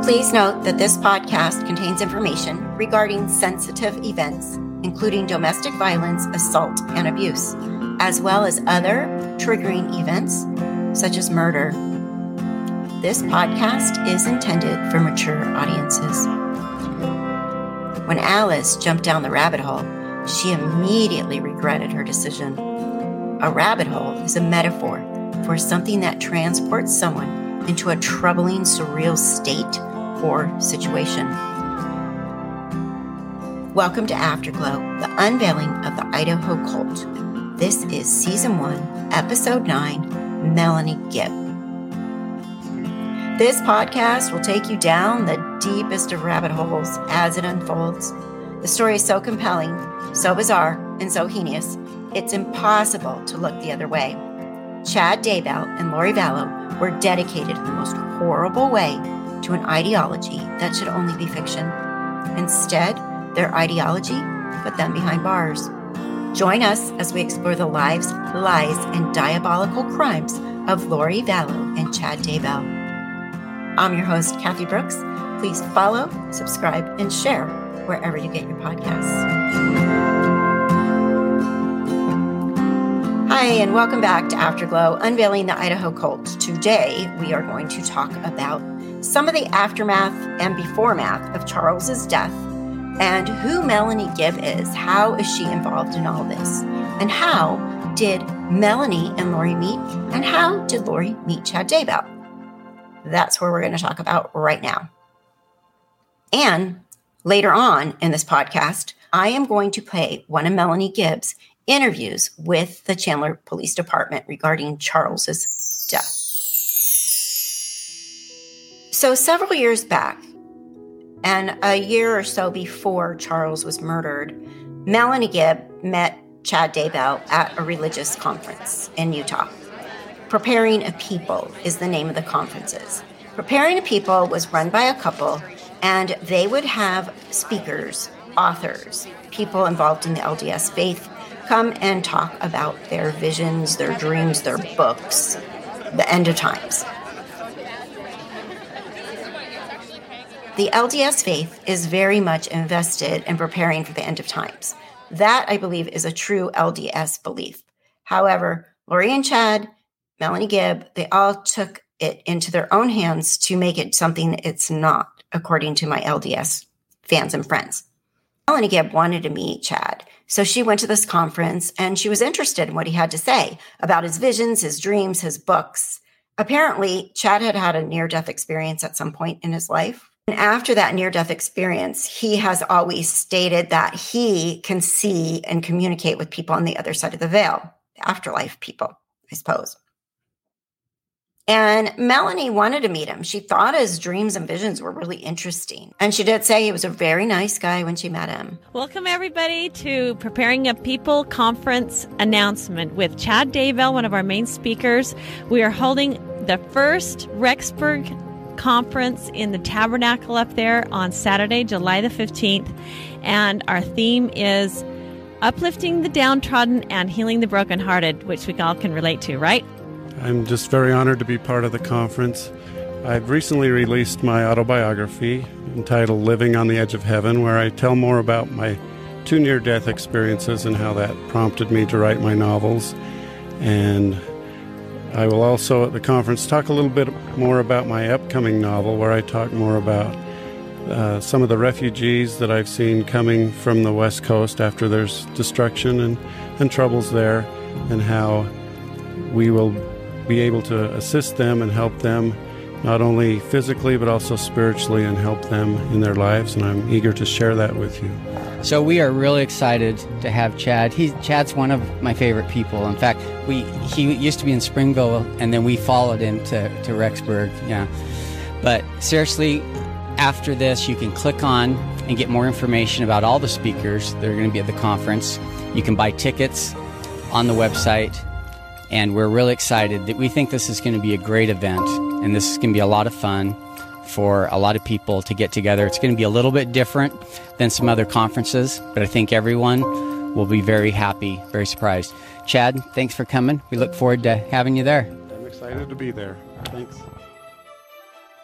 Please note that this podcast contains information regarding sensitive events, including domestic violence, assault, and abuse, as well as other triggering events, such as murder. This podcast is intended for mature audiences. When Alice jumped down the rabbit hole, she immediately regretted her decision. A rabbit hole is a metaphor for something that transports someone into a troubling, surreal state or situation. Welcome to Afterglow, the unveiling of the Idaho Cult. This is Season 1, Episode 9, Melanie Gibb. This podcast will take you down the deepest of rabbit holes as it unfolds. The story is so compelling, so bizarre, and so heinous, it's impossible to look the other way. Chad Daybell and Lori Vallow were dedicated in the most horrible way to an ideology that should only be fiction. Instead, their ideology put them behind bars. Join us as we explore the lives, lies, and diabolical crimes of Lori Vallow and Chad Daybell. I'm your host, Kathy Brooks. Please follow, subscribe, and share wherever you get your podcasts. Hi, and welcome back to Afterglow, Unveiling the Idaho Cult. Today, we are going to talk about some of the aftermath and beforemath of Charles's death and who Melanie Gibb is. How is she involved in all this? And how did Melanie and Lori meet? And how did Lori meet Chad Daybell? That's where we're going to talk about right now. And later on in this podcast, I am going to play one of Melanie Gibb's interviews with the Chandler Police Department regarding Charles's death. So several years back, and a year or so before Charles was murdered, Melanie Gibb met Chad Daybell at a religious conference in Utah. Preparing a People is the name of the conferences. Preparing a People was run by a couple, and they would have speakers, authors, people involved in the LDS faith come and talk about their visions, their dreams, their books, the end of times. The LDS faith is very much invested in preparing for the end of times. That, I believe, is a true LDS belief. However, Lori and Chad, Melanie Gibb, they all took it into their own hands to make it something it's not, according to my LDS fans and friends. Melanie Gibb wanted to meet Chad, so she went to this conference and she was interested in what he had to say about his visions, his dreams, his books. Apparently, Chad had had a near-death experience at some point in his life. And after that near-death experience, he has always stated that he can see and communicate with people on the other side of the veil, the afterlife people, I suppose. And Melanie wanted to meet him. She thought his dreams and visions were really interesting. And she did say he was a very nice guy when she met him. Welcome, everybody, to Preparing a People conference announcement with Chad Daybell, one of our main speakers. We are holding the first Rexburg conference in the Tabernacle up there on Saturday, July the 15th. And our theme is uplifting the downtrodden and healing the brokenhearted, which we all can relate to, right? I'm just very honored to be part of the conference. I've recently released my autobiography entitled Living on the Edge of Heaven, where I tell more about my 2 near-death experiences and how that prompted me to write my novels. And I will also at the conference talk a little bit more about my upcoming novel, where I talk more about some of the refugees that I've seen coming from the West Coast after there's destruction and troubles there, and how we will be able to assist them and help them not only physically but also spiritually and help them in their lives, and I'm eager to share that with you. So we are really excited to have Chad. Chad's one of my favorite people. In fact, he used to be in Springville, and then we followed him to Rexburg. Yeah, but seriously, after this, you can click on and get more information about all the speakers that are going to be at the conference. You can buy tickets on the website. And we're really excited that we think this is going to be a great event, and this is going to be a lot of fun for a lot of people to get together. It's going to be a little bit different than some other conferences, but I think everyone will be very happy, very surprised. Chad, thanks for coming. We look forward to having you there. I'm excited to be there. Thanks.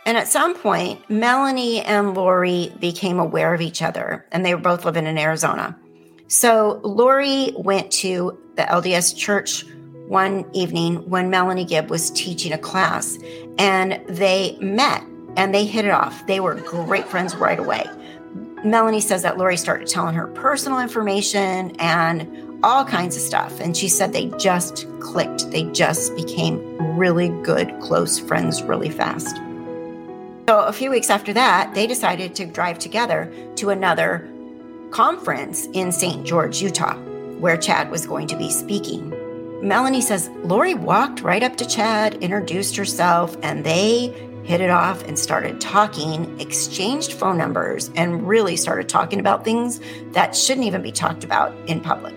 And at some point, Melanie and Lori became aware of each other, and they were both living in Arizona. So Lori went to the LDS church one evening when Melanie Gibb was teaching a class, and they met and they hit it off. They were great friends right away. Melanie says that Lori started telling her personal information and all kinds of stuff. And she said they just clicked. They just became really good, close friends really fast. So a few weeks after that, they decided to drive together to another conference in St. George, Utah, where Chad was going to be speaking. Melanie says Lori walked right up to Chad, introduced herself, and they hit it off and started talking, exchanged phone numbers, and really started talking about things that shouldn't even be talked about in public.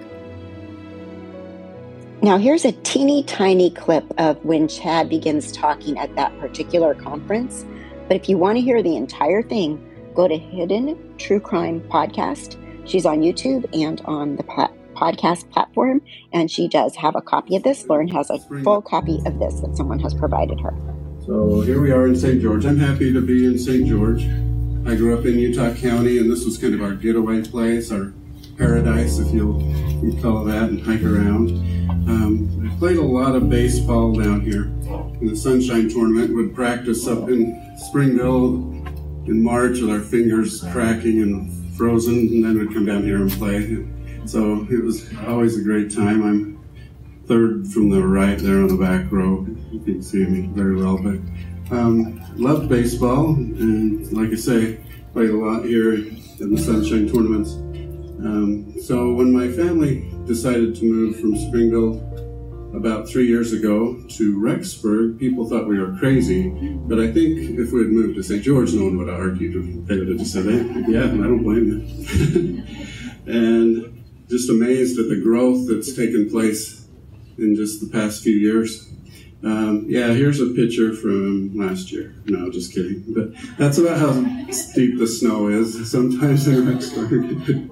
Now, here's a teeny tiny clip of when Chad begins talking at that particular conference. But if you want to hear the entire thing, go to Hidden True Crime Podcast. She's on YouTube and on the podcast platform, and she does have a copy of this. Lauren has a full copy of this that someone has provided her. So here we are in St. George. I'm happy to be in St. George. I grew up in Utah County, and this was kind of our getaway place, our paradise, if you'd call it that, and hike around. I played a lot of baseball down here in the Sunshine Tournament. Would practice up in Springville in March with our fingers cracking and frozen, and then we'd come down here and play. So it was always a great time. I'm third from the right there on the back row. You can see me very well, but loved baseball, and like I say, played a lot here in the Sunshine Tournaments. So when my family decided to move from Springville about 3 years ago to Rexburg, people thought we were crazy, but I think if we had moved to St. George, no one would have argued. They would have just said, hey, yeah, I don't blame you. And just amazed at the growth that's taken place in just the past few years. Here's a picture from last year. No, just kidding. But that's about how steep the snow is sometimes in Rexburg.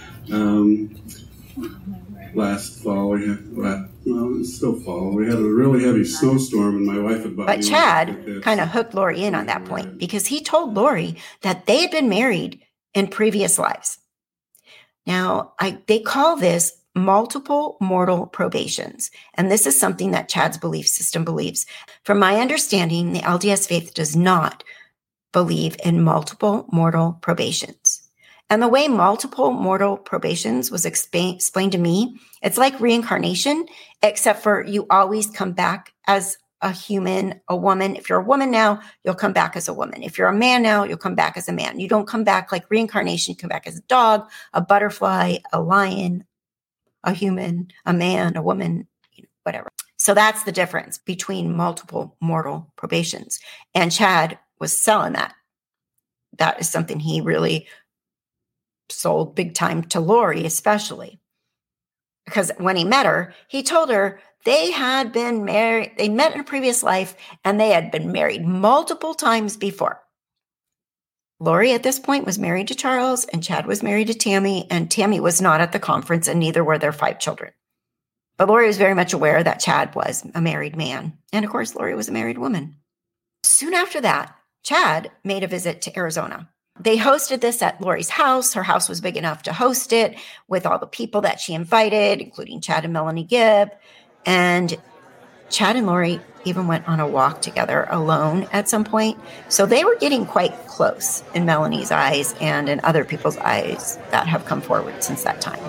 Last fall, it's still fall. We had a really heavy snowstorm, and my wife had bought me. But Chad kind of hooked Lori in on that point because he told Lori that they had been married in previous lives. Now, they call this multiple mortal probations. And this is something that Chad's belief system believes. From my understanding, the LDS faith does not believe in multiple mortal probations. And the way multiple mortal probations was explained to me, it's like reincarnation, except for you always come back as a human, a woman. If you're a woman now, you'll come back as a woman. If you're a man now, you'll come back as a man. You don't come back like reincarnation. You come back as a dog, a butterfly, a lion, a human, a man, a woman, whatever. So that's the difference between multiple mortal probations. And Chad was selling that. That is something he really sold big time to Lori, especially. Because when he met her, he told her they had been married. They met in a previous life, and they had been married multiple times before. Lori at this point was married to Charles, and Chad was married to Tammy, and Tammy was not at the conference, and neither were their 5 children. But Lori was very much aware that Chad was a married man. And of course, Lori was a married woman. Soon after that, Chad made a visit to Arizona. They hosted this at Lori's house. Her house was big enough to host it with all the people that she invited, including Chad and Melanie Gibb. And Chad and Lori even went on a walk together alone at some point. So they were getting quite close in Melanie's eyes and in other people's eyes that have come forward since that time.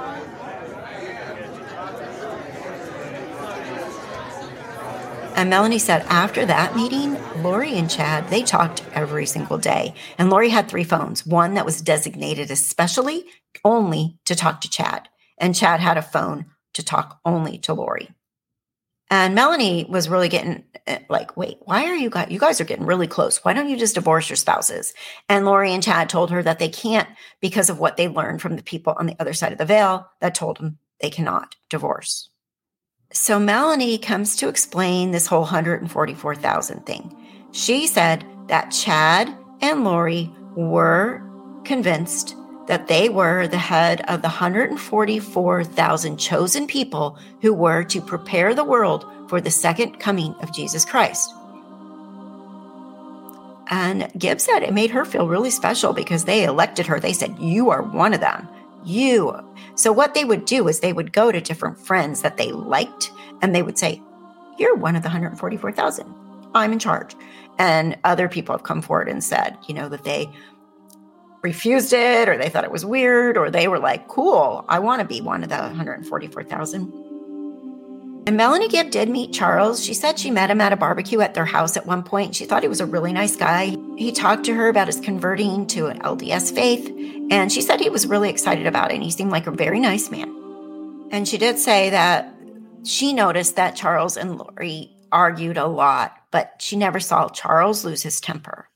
And Melanie said after that meeting, Lori and Chad, they talked every single day. And Lori had 3 phones, one that was designated especially only to talk to Chad. And Chad had a phone to talk only to Lori. And Melanie was really getting like, wait, why are you guys are getting really close. Why don't you just divorce your spouses? And Lori and Chad told her that they can't because of what they learned from the people on the other side of the veil that told them they cannot divorce. So Melanie comes to explain this whole 144,000 thing. She said that Chad and Lori were convinced that they were the head of the 144,000 chosen people who were to prepare the world for the second coming of Jesus Christ. And Gibbs said it made her feel really special because they elected her. They said, you are one of them. You. So what they would do is they would go to different friends that they liked, and they would say, you're one of the 144,000. I'm in charge. And other people have come forward and said, that they refused it, or they thought it was weird, or they were like, cool, I want to be one of the 144,000. And Melanie Gibb did meet Charles. She said she met him at a barbecue at their house at one point. She thought he was a really nice guy. He talked to her about his converting to an LDS faith, and she said he was really excited about it, and he seemed like a very nice man. And she did say that she noticed that Charles and Lori argued a lot, but she never saw Charles lose his temper.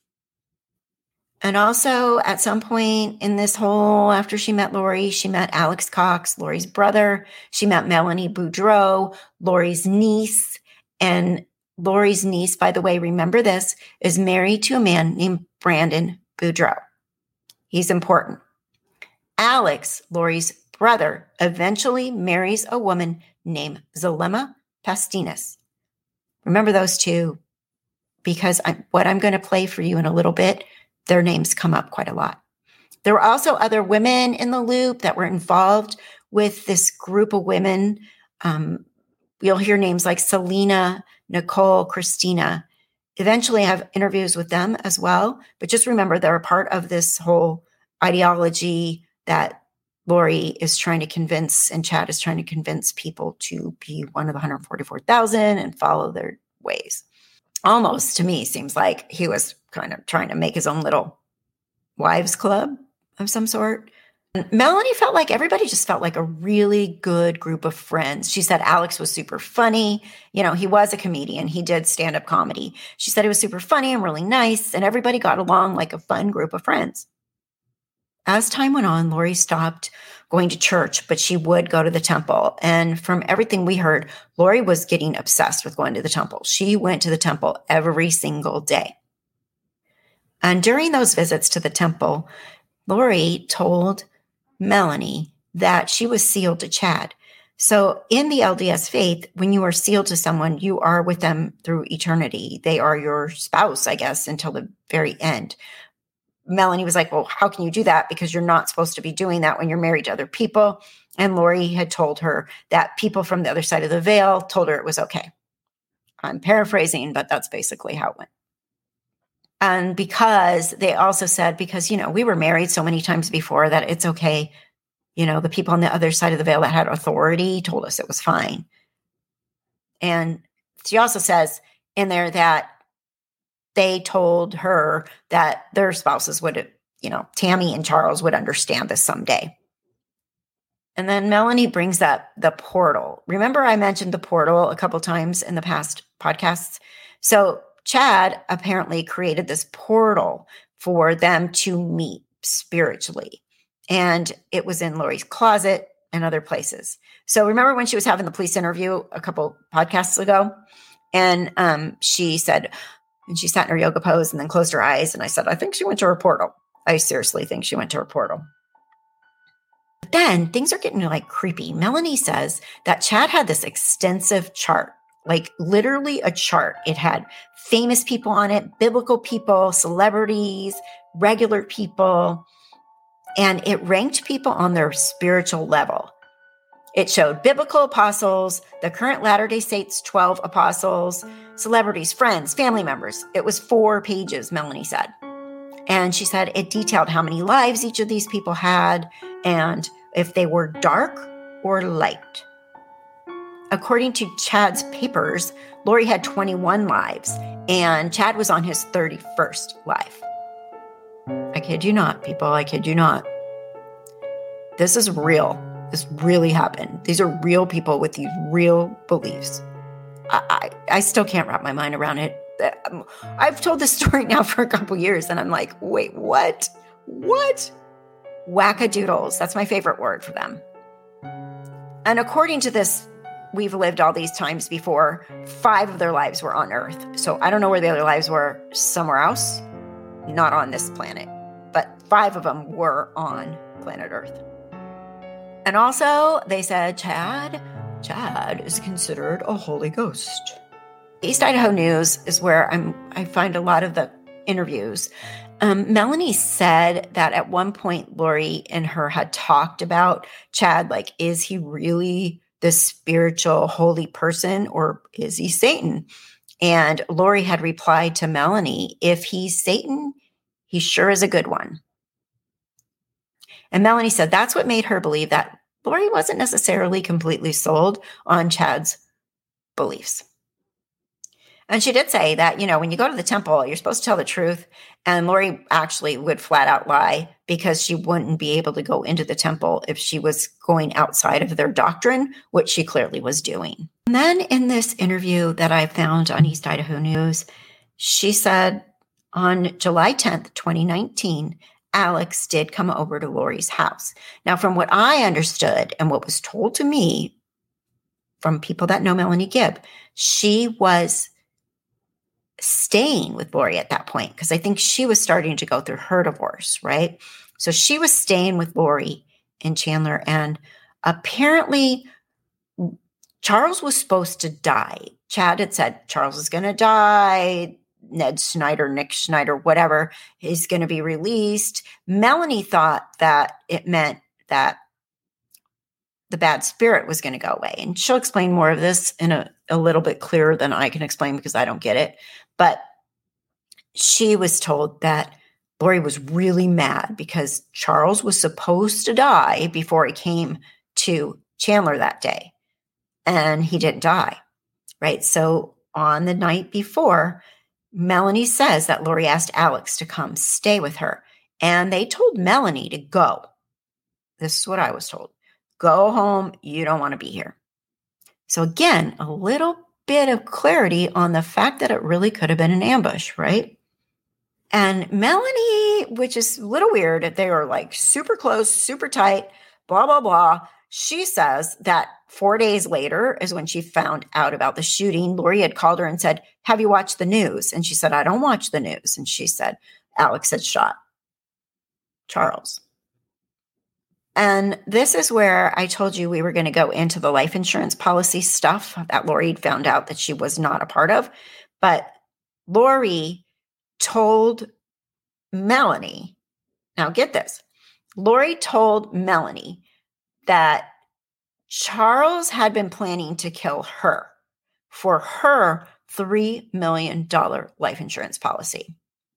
And also, at some point in this whole, after she met Lori, she met Alex Cox, Lori's brother. She met Melanie Boudreau, Lori's niece. And Lori's niece, by the way, remember this, is married to a man named Brandon Boudreau. He's important. Alex, Lori's brother, eventually marries a woman named Zulema Pastinas. Remember those two, because what I'm going to play for you in a little bit, their names come up quite a lot. There were also other women in the loop that were involved with this group of women. You'll hear names like Selena, Nicole, Christina. Eventually, I have interviews with them as well. But just remember, they're a part of this whole ideology that Lori is trying to convince, and Chad is trying to convince people to be one of the 144,000 and follow their ways. Almost, to me, seems like he was kind of trying to make his own little wives club of some sort. And Melanie felt like everybody just felt like a really good group of friends. She said Alex was super funny. He was a comedian. He did stand-up comedy. She said he was super funny and really nice, and everybody got along like a fun group of friends. As time went on, Lori stopped going to church, but she would go to the temple. And from everything we heard, Lori was getting obsessed with going to the temple. She went to the temple every single day. And during those visits to the temple, Lori told Melanie that she was sealed to Chad. So in the LDS faith, when you are sealed to someone, you are with them through eternity. They are your spouse, I guess, until the very end. Melanie was like, well, how can you do that? Because you're not supposed to be doing that when you're married to other people. And Lori had told her that people from the other side of the veil told her it was okay. I'm paraphrasing, but that's basically how it went. And because they also said, because, we were married so many times before that it's okay. The people on the other side of the veil that had authority told us it was fine. And she also says in there that they told her that their spouses would, Tammy and Charles would understand this someday. And then Melanie brings up the portal. Remember I mentioned the portal a couple times in the past podcasts? So Chad apparently created this portal for them to meet spiritually. And it was in Lori's closet and other places. So remember when she was having the police interview a couple podcasts ago? And she said, and she sat in her yoga pose and then closed her eyes. And I said, I think she went to her portal. I seriously think she went to her portal. But then things are getting creepy. Melanie says that Chad had this extensive chart, like literally a chart. It had famous people on it, biblical people, celebrities, regular people, and it ranked people on their spiritual level. It showed biblical apostles, the current Latter-day Saints 12 apostles, celebrities, friends, family members. It was 4 pages, Melanie said. And she said it detailed how many lives each of these people had and if they were dark or light. According to Chad's papers, Lori had 21 lives and Chad was on his 31st life. I kid you not, people. I kid you not. This is real. This really happened. These are real people with these real beliefs. I still can't wrap my mind around it. I've told this story now for a couple years, and I'm like, wait, what? What? Wackadoodles. That's my favorite word for them. And according to this, we've lived all these times before. 5 of their lives were on Earth. So I don't know where the other lives were somewhere else, not on this planet. But 5 of them were on planet Earth. And also, they said Chad is considered a Holy Ghost. East Idaho News is where I find a lot of the interviews, Melanie said that at one point, Lori and her had talked about Chad, like, is he really this spiritual, holy person, or is he Satan? And Lori had replied to Melanie, if he's Satan, he sure is a good one. And Melanie said that's what made her believe that Lori wasn't necessarily completely sold on Chad's beliefs. And she did say that, when you go to the temple, you're supposed to tell the truth. And Lori actually would flat out lie because she wouldn't be able to go into the temple if she was going outside of their doctrine, which she clearly was doing. And then in this interview that I found on East Idaho News, she said on July 10th, 2019, Alex did come over to Lori's house. Now, from what I understood and what was told to me from people that know Melanie Gibb, she was staying with Lori at that point because I think she was starting to go through her divorce, right? So she was staying with Lori in Chandler, and apparently Charles was supposed to die. Chad had said Charles is going to die. Ned Schneider, Nick Schneider, whatever, is going to be released. Melanie thought that it meant that the bad spirit was going to go away. And she'll explain more of this in a little bit clearer than I can explain because I don't get it. But she was told that Lori was really mad because Charles was supposed to die before he came to Chandler that day. And he didn't die, right? So on the night before, Melanie says that Lori asked Alex to come stay with her. And they told Melanie to go. This is what I was told. Go home. You don't want to be here. So again, a little bit of clarity on the fact that it really could have been an ambush, right? And Melanie, which is a little weird, they were like super close, super tight, blah, blah, blah. She says that 4 days later is when she found out about the shooting. Lori had called her and said, have you watched the news? And she said, I don't watch the news. And she said, Alex had shot Charles. And this is where I told you we were going to go into the life insurance policy stuff that Lori found out that she was not a part of. But Lori told Melanie, now get this, Lori told Melanie that Charles had been planning to kill her for her $3 million life insurance policy.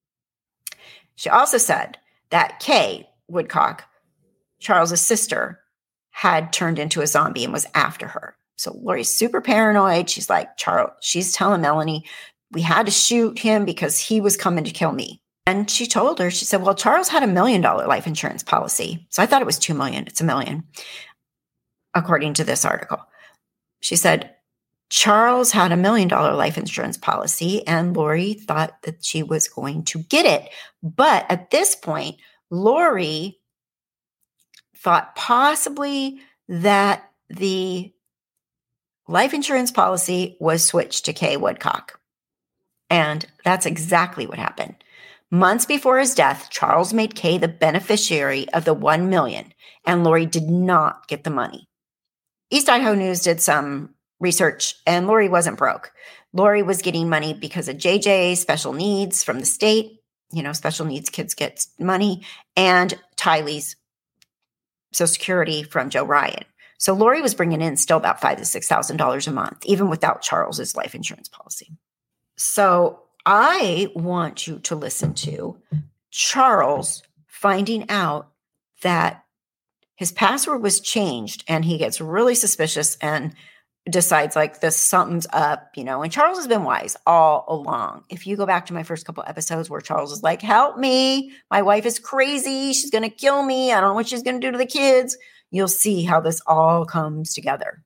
She also said that Kay Woodcock, Charles's sister, had turned into a zombie and was after her. So Lori's super paranoid. She's like, Charles, she's telling Melanie, we had to shoot him because he was coming to kill me. And she told her, she said, well, Charles had $1 million life insurance policy. So I thought it was $2 million. It's $1 million, according to this article. She said, Charles had $1 million life insurance policy, and Lori thought that she was going to get it. But at this point, Lori thought possibly that the life insurance policy was switched to Kay Woodcock. And that's exactly what happened. Months before his death, Charles made Kay the beneficiary of the $1 million, and Lori did not get the money. East Idaho News did some research, and Lori wasn't broke. Lori was getting money because of JJ, special needs from the state. Special needs kids get money, and Tylee's Social Security from Joe Ryan. So Lori was bringing in still about $5,000 to $6,000 a month, even without Charles's life insurance policy. So I want you to listen to Charles finding out that his password was changed, and he gets really suspicious and decides like this, something's up, and Charles has been wise all along. If you go back to my first couple episodes where Charles is like, help me, my wife is crazy. She's going to kill me. I don't know what she's going to do to the kids. You'll see how this all comes together.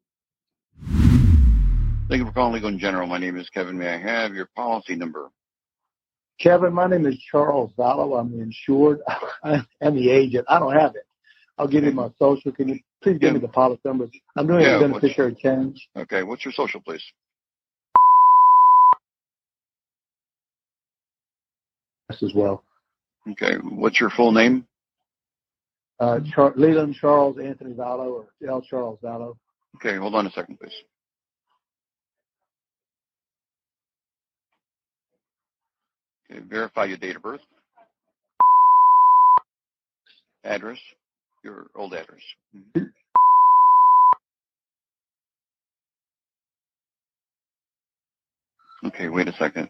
Thank you for calling Legal in General. My name is Kevin. May I have your policy number? Kevin, my name is Charles Vallow. I'm the insured and the agent. I don't have it. I'll give you my social. Can you please give me the policy number? I'm doing a beneficiary change. Okay. What's your social, please? Yes, as well. Okay. What's your full name? Leland Charles Anthony Vallow, or L. Charles Vallow. Okay. Hold on a second, please. Okay, verify your date of birth. Address, your old address. Mm-hmm. Okay, wait a second.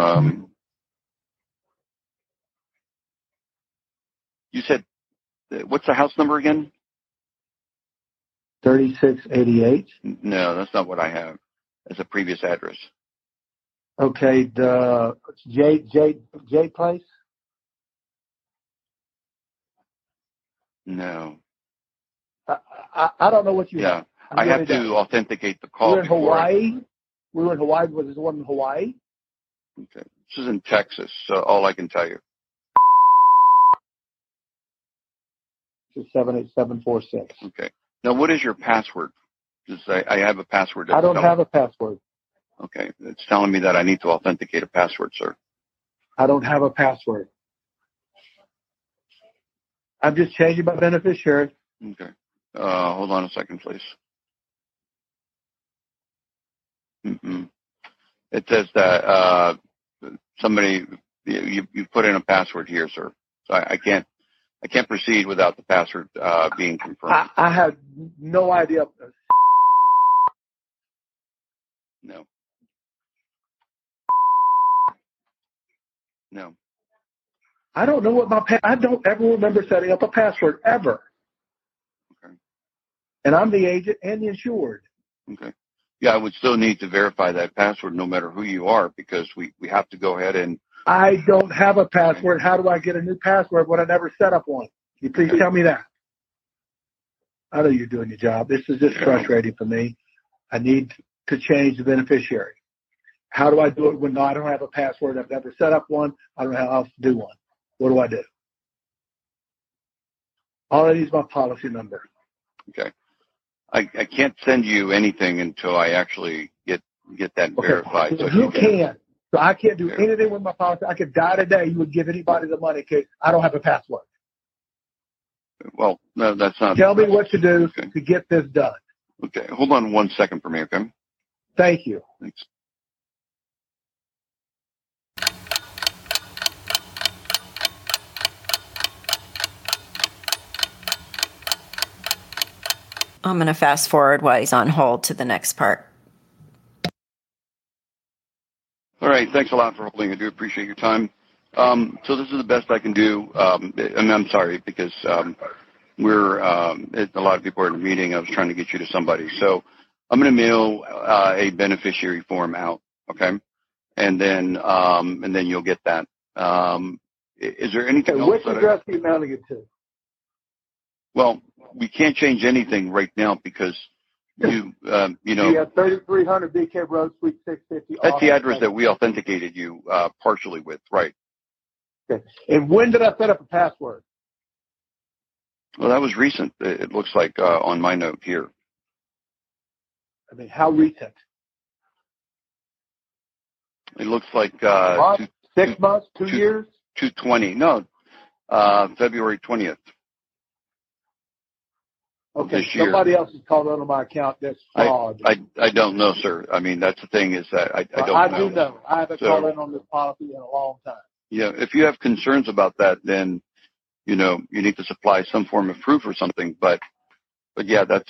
You said, what's the house number again? 3688. No, that's not what I have. That's a previous address. Okay, the J Place? No. I don't know what you have. I have to authenticate the call. We're in Hawaii. We were in Hawaii. Was this one in Hawaii? Okay. This is in Texas, so all I can tell you. 78746. Okay. Now, what is your password? Because I have a password. I don't have a password. Okay. It's telling me that I need to authenticate a password, sir. I don't have a password. I'm just changing my beneficiary. Okay. Hold on a second, please. It says that somebody you put in a password here, sir. So I can't proceed without the password being confirmed. I have no idea. No. No. I don't know what I don't ever remember setting up a password ever. Okay. And I'm the agent and the insured. Okay. Yeah, I would still need to verify that password no matter who you are, because we have to go ahead and... I don't have a password. How do I get a new password when I never set up one? Can you please tell me that? I know you're doing your job. This is just frustrating for me. I need to change the beneficiary. How do I do it when I don't have a password? I've never set up one. I don't know how else to do one. What do I do? All I need is my policy number. Okay. I can't send you anything until I actually get that verified. So you can. So I can't do anything with my policy. I could die today. You would give anybody the money because I don't have a password. Well, no, that's not. Tell me what to do to get this done. Okay. Hold on 1 second for me, okay? Thank you. Thanks. I'm going to fast forward while he's on hold to the next part. All right. Thanks a lot for holding. I do appreciate your time. So this is the best I can do. And I'm sorry because a lot of people are in a meeting. I was trying to get you to somebody. So I'm going to mail a beneficiary form out, okay? And then you'll get that. Is there anything else? Which address are you mailing it to? Well, we can't change anything right now because you have 3300 BK Road, Suite 650. That's the address that we authenticated you partially with, right? Okay. And when did I set up a password? Well, that was recent. It looks like on my note here. I mean, how recent? It looks like 6 months, 2 years? 2/20. No, February 20th. Okay, somebody else has called on my account. That's fraud. I don't know, sir. I mean, that's the thing is that I don't know. I do know. I haven't called in on this policy in a long time. Yeah, if you have concerns about that, then, you need to supply some form of proof or something. But yeah, that's,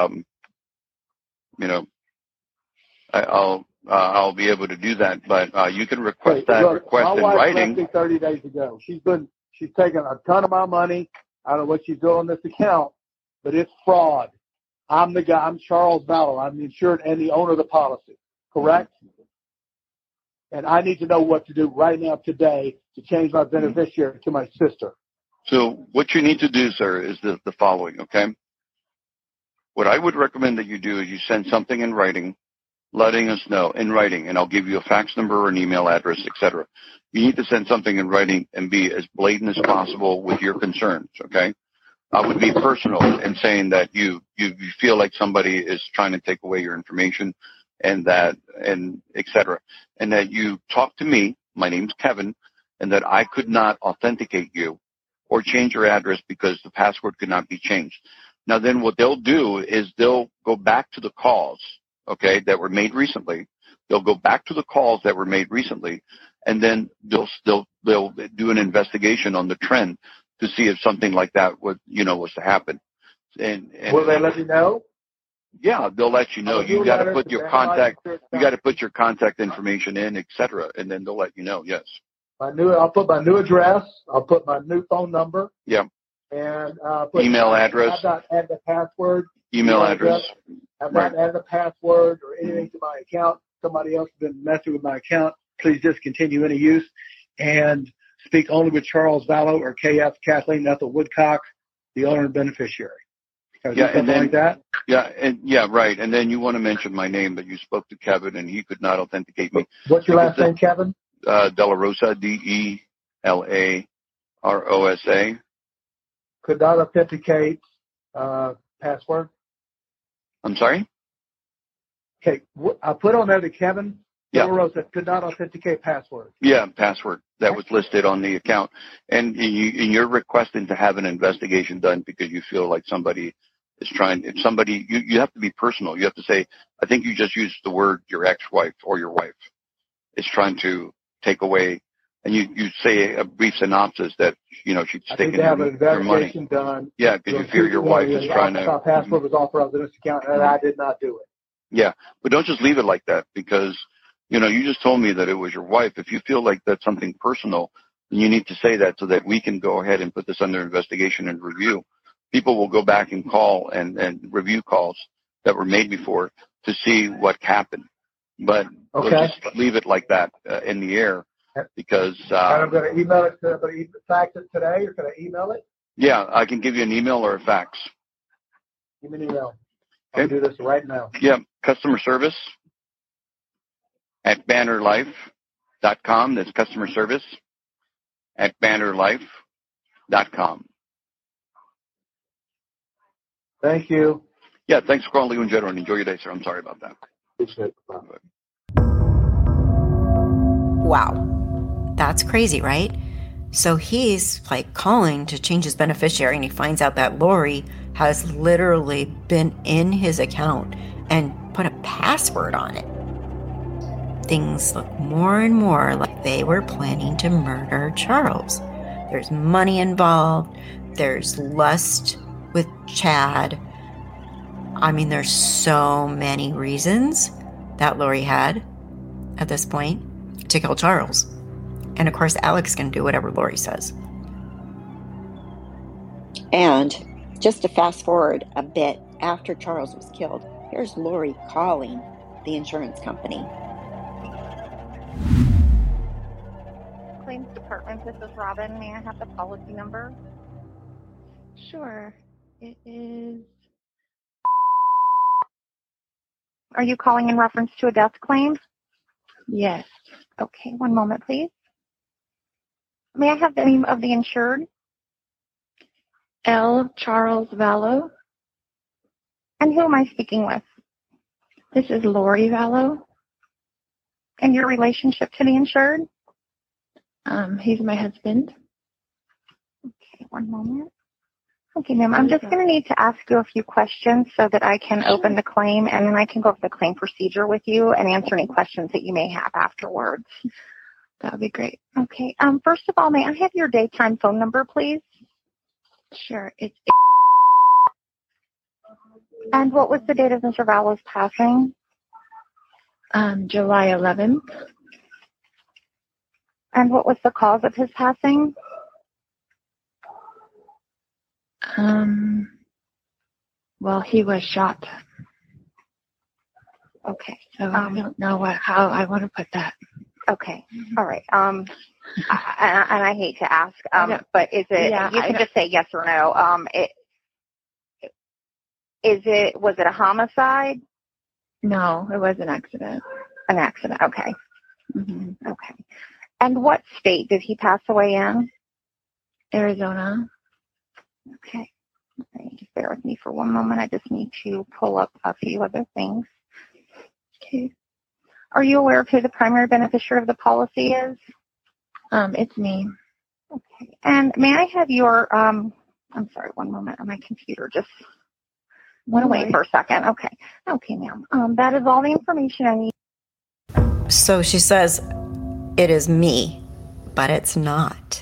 I'll be able to do that. But you can request request in writing. My wife left me 30 days ago. She's taken a ton of my money. I don't know what she's doing on this account. But it's fraud. I'm the guy. I'm Charles Vallow. I'm the insured and the owner of the policy. Correct? And I need to know what to do right now today to change my beneficiary to my sister. So what you need to do, sir, is the following, okay? What I would recommend that you do is you send something in writing, letting us know in writing, and I'll give you a fax number or an email address, etc. You need to send something in writing and be as blatant as possible with your concerns, okay? I would be personal in saying that you feel like somebody is trying to take away your information and et cetera. And that you talk to me, my name's Kevin, and that I could not authenticate you or change your address because the password could not be changed. Now then what they'll do is they'll go back to the calls, okay, that were made recently. They'll go back to the calls that were made recently and then they'll do an investigation on the trend to see if something like that was to happen. And will they let you know? Yeah, they'll let you know. You got to put your contact. You got to put your contact information in, etc., and then they'll let you know. Yes. I'll put my new address. I'll put my new phone number. Yeah. And email address. I've not added a password. Email address. I've not added a password or anything to my account. Somebody else has been messing with my account. Please discontinue any use and speak only with Charles Vallow or KF Kathleen Ethel Woodcock, the owner and beneficiary. And then, like that. Right. And then you want to mention my name, but you spoke to Kevin and he could not authenticate me. What's your last name, Kevin? De La Rosa, DELAROSA. Could not authenticate password. I'm sorry? Okay, I put on there that Kevin De La Yeah. Rosa could not authenticate password. Yeah, password that was listed on the account. And you're requesting to have an investigation done because you feel like somebody is trying. If somebody, you have to be personal. You have to say, I think you just used the word your ex-wife or your wife is trying to take away. And you say a brief synopsis that, she's taking to have an your money. investigation done. Yeah, because you fear your wife is trying to. I password was authorized in this account, and I did not do it. Yeah, but don't just leave it like that because, you just told me that it was your wife. If you feel like that's something personal, then you need to say that so that we can go ahead and put this under investigation and review. People will go back and call and review calls that were made before to see what happened. But we'll just leave it like that in the air because... and I'm going to email it. I'm going to fax it today, or can I email it? Yeah, I can give you an email or a fax. Give me an email. I'll do this right now. Yeah, customer service at bannerlife.com. That's customer service at bannerlife.com. Thank you. Yeah, thanks for calling Leo and General, and enjoy your day, sir. I'm sorry about that. Appreciate it. Bye. Wow. That's crazy, right? So he's like calling to change his beneficiary, and he finds out that Lori has literally been in his account and put a password on it. Things look more and more like they were planning to murder Charles. There's money involved. There's lust with Chad. I mean, there's so many reasons that Lori had at this point to kill Charles. And of course, Alex can do whatever Lori says. And just to fast forward a bit, after Charles was killed, here's Lori calling the insurance company. Claims department, this is Robin. May I have the policy number? Sure. It is... Are you calling in reference to a death claim? Yes. Okay, one moment, please. May I have the name of the insured? L. Charles Vallow. And who am I speaking with? This is Lori Vallow. And your relationship to the insured? He's my husband. Okay, one moment. Okay, ma'am, I'm just going to need to ask you a few questions so that I can open the claim, and then I can go over the claim procedure with you and answer any questions that you may have afterwards. That would be great. Okay, first of all, may I have your daytime phone number, please? Sure, it's... And what was the date of Mr. Vallow's passing? July 11th. And what was the cause of his passing? Well, he was shot. Okay. So I don't know how I want to put that. Okay. All right. And I hate to ask, but is it? Yeah, you can just say yes or no. Was it a homicide? No, it was an accident. An accident. Okay. Mm-hmm. Okay. And what state did he pass away in? Arizona. Okay. Just bear with me for one moment. I just need to pull up a few other things. Okay. Are you aware of who the primary beneficiary of the policy is? It's me. Okay. And may I have your, I'm sorry, one moment. My computer just went away for a second. Okay. Okay, ma'am. That is all the information I need. So she says, it is me, but it's not.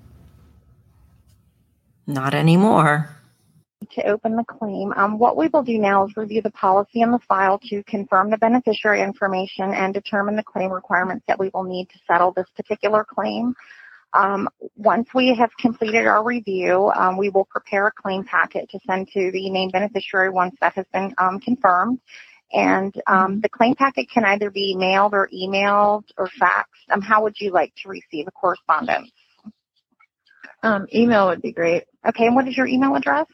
Not anymore. To open the claim, what we will do now is review the policy in the file to confirm the beneficiary information and determine the claim requirements that we will need to settle this particular claim. Once we have completed our review, we will prepare a claim packet to send to the named beneficiary once that has been confirmed. And the claim packet can either be mailed or emailed or faxed. How would you like to receive a correspondence? Email would be great. Okay, and what is your email address?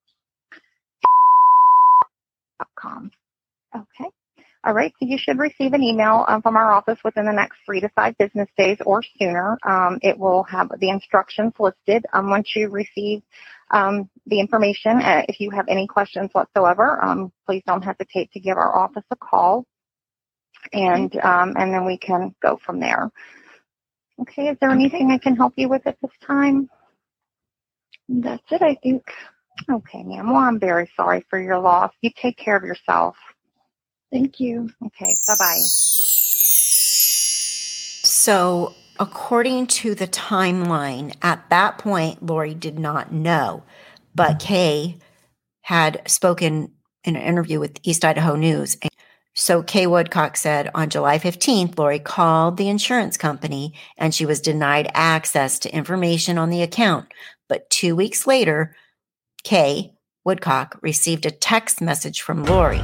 .com. Okay. All right, so you should receive an email from our office within the next 3 to 5 business days or sooner. It will have the instructions listed. Once you receive the information, if you have any questions whatsoever, please don't hesitate to give our office a call, and then we can go from there. Okay, is there anything I can help you with at this time? That's it, I think. Okay, ma'am. Well, I'm very sorry for your loss. You take care of yourself. Thank you. Okay, bye-bye. So, according to the timeline, at that point, Lori did not know. But Kay had spoken in an interview with East Idaho News. So Kay Woodcock said on July 15th, Lori called the insurance company and she was denied access to information on the account. But 2 weeks later, Kay Woodcock received a text message from Lori.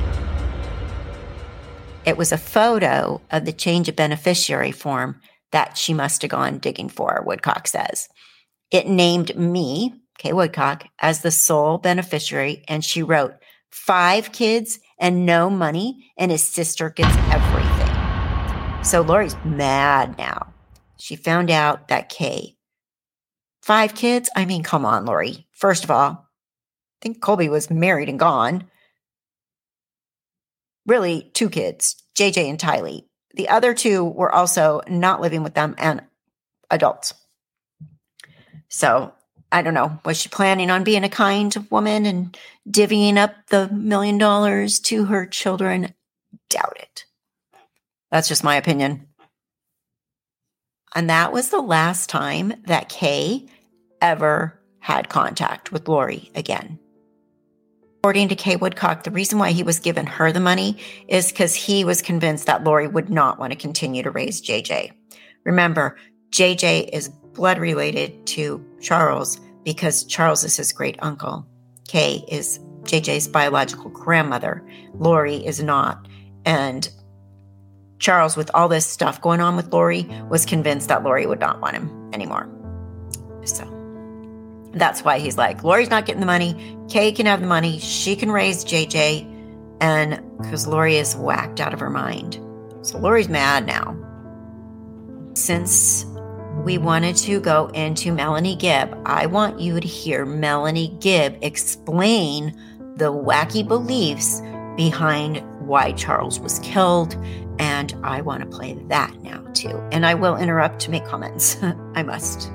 It was a photo of the change of beneficiary form that she must have gone digging for, Woodcock says. It named me, Kay Woodcock, as the sole beneficiary, and she wrote, 5 kids and no money, and his sister gets everything. So Lori's mad now. She found out that Kay, 5 kids? I mean, come on, Lori. First of all, I think Colby was married and gone. Really, 2 kids, JJ and Tylee. The other 2 were also not living with them and adults. So, I don't know. Was she planning on being a kind woman and divvying up the $1 million to her children? Doubt it. That's just my opinion. And that was the last time that Kay ever had contact with Lori again. According to Kay Woodcock, the reason why he was giving her the money is because he was convinced that Lori would not want to continue to raise JJ. Remember, JJ is blood related to Charles because Charles is his great uncle. Kay is JJ's biological grandmother. Lori is not. And Charles, with all this stuff going on with Lori, was convinced that Lori would not want him anymore. So that's why he's like, Lori's not getting the money. Kay can have the money. She can raise JJ. And because Lori is whacked out of her mind. So Lori's mad now. Since we wanted to go into Melanie Gibb, I want you to hear Melanie Gibb explain the wacky beliefs behind why Charles was killed. And I want to play that now too. And I will interrupt to make comments. I must.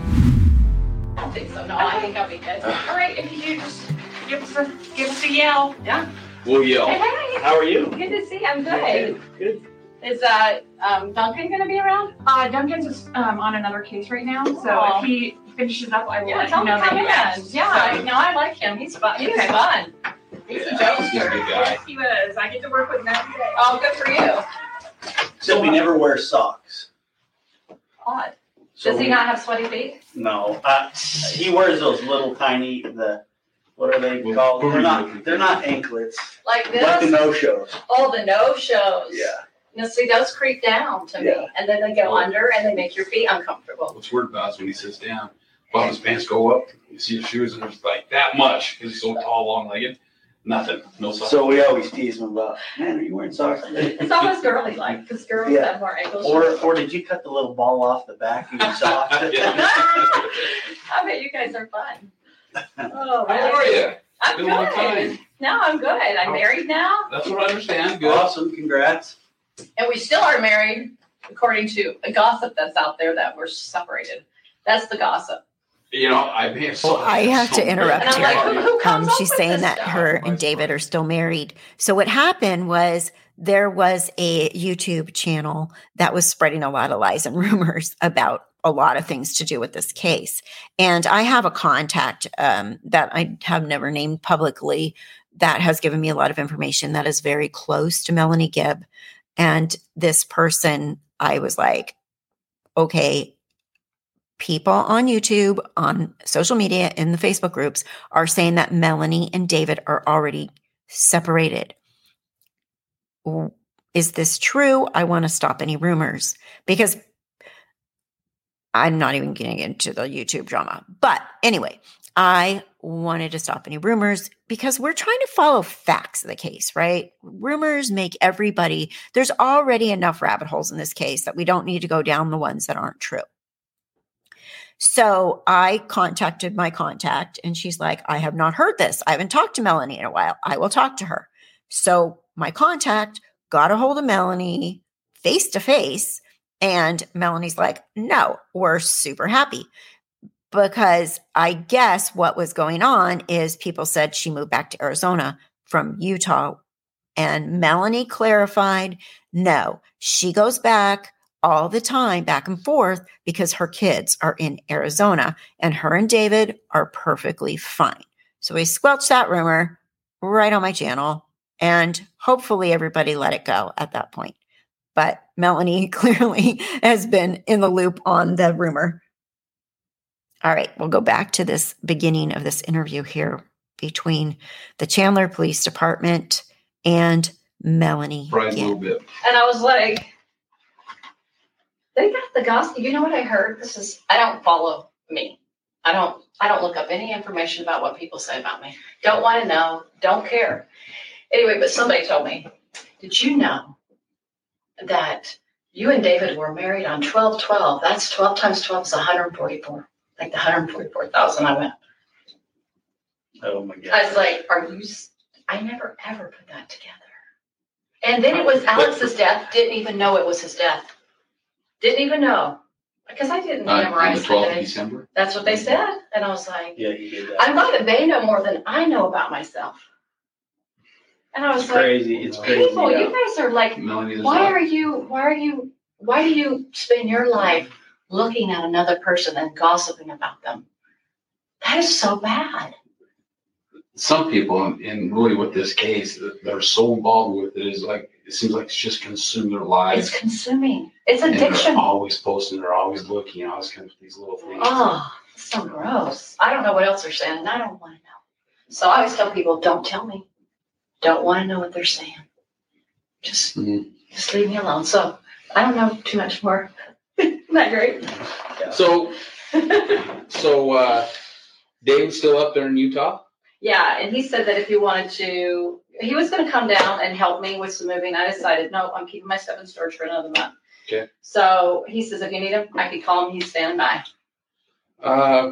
I don't think so. No, I think I'll be good. All right, if you just give us a yell. Yeah. We'll yell. Hey, hey. How are you? Good to see you. I'm good. Good. Is Duncan going to be around? Duncan's just on another case right now, so if he finishes up, I will let you know that he is. Yeah, I like him. He's fun. He's fun. He's a jokester. He's a good guy. Yes, he is. I get to work with him every day. Oh, good for you. Except he never wears socks. Odd. So Does he not have sweaty feet? No. He wears those little tiny, what are they called? They're not anklets. Like this? Like the no-shows. Oh, the no-shows. Yeah. Now, see, those creep down to me. And then they go under and they make your feet uncomfortable. What's weird about is when he sits down, his pants go up, you see his shoes, and there's like that much because he's so tall, long-legged. Nothing. No socks. So we always tease him about, man, are you wearing socks today? It's almost girly-like because girls have more ankle shoes. Or did you cut the little ball off the back of your socks? I bet you guys are fun. Oh, How are you? I'm Been a long time. good. No, I'm good. I'm married now. That's what I understand. Good. Awesome. Congrats. And we still are married, according to a gossip that's out there that we're separated. That's the gossip. You know, I may have Well, I have to interrupt And I'm here. like, who comes up She's with saying this that stuff? her and David are still married. So what happened was there was a YouTube channel that was spreading a lot of lies and rumors about a lot of things to do with this case. And I have a contact that I have never named publicly that has given me a lot of information that is very close to Melanie Gibb. And this person, I was like, okay, people on YouTube, on social media, in the Facebook groups are saying that Melanie and David are already separated. Is this true? I want to stop any rumors because I'm not even getting into the YouTube drama. But anyway, I wanted to stop any rumors because we're trying to follow facts of the case, right? Rumors make everybody, there's already enough rabbit holes in this case that we don't need to go down the ones that aren't true. So I contacted my contact and she's like, I have not heard this. I haven't talked to Melanie in a while. I will talk to her. So my contact got a hold of Melanie face to face, and Melanie's like, no, we're super happy. Because I guess what was going on is people said she moved back to Arizona from Utah. And Melanie clarified, no, she goes back all the time, back and forth, because her kids are in Arizona and her and David are perfectly fine. So we squelched that rumor right on my channel, and hopefully everybody let it go at that point. But Melanie clearly has been in the loop on the rumor. All right, we'll go back to this beginning of this interview here between the Chandler Police Department and Melanie. Right, a little bit. And I was like, they got the gossip. You know what I heard? I don't follow me. I don't look up any information about what people say about me. Don't want to know. Don't care. Anyway, but somebody told me, did you know that you and David were married on 12/12? That's 12 times 12 is 144. Like the 144,000. I went, oh my God. I was like, I never ever put that together. And then it was Alex's death. Didn't even know it was his death. Didn't even know. Because I didn't memorize the 12th of December? That's what they said. And I was like, yeah, he did that. I'm glad that they know more than I know about myself. And I was crazy. It's crazy. People, you guys are like, why do you spend your life looking at another person and gossiping about them? That is so bad. Some people, and really with this case, they're so involved with it, is like, it seems like it's just consumed their lives. It's consuming. It's addiction. And they're always posting, they're always looking, always kind of these little things. Oh, it's so gross. I don't know what else they're saying, and I don't want to know. So I always tell people, don't tell me. Don't want to know what they're saying. Just leave me alone. So I don't know too much more. Isn't that great? Yeah. So Dave's still up there in Utah? Yeah, and he said that if he wanted to, he was going to come down and help me with some moving. I decided, no, I'm keeping my stuff in storage for another month. Okay. So he says if you need him, I could call him. He's standing by. I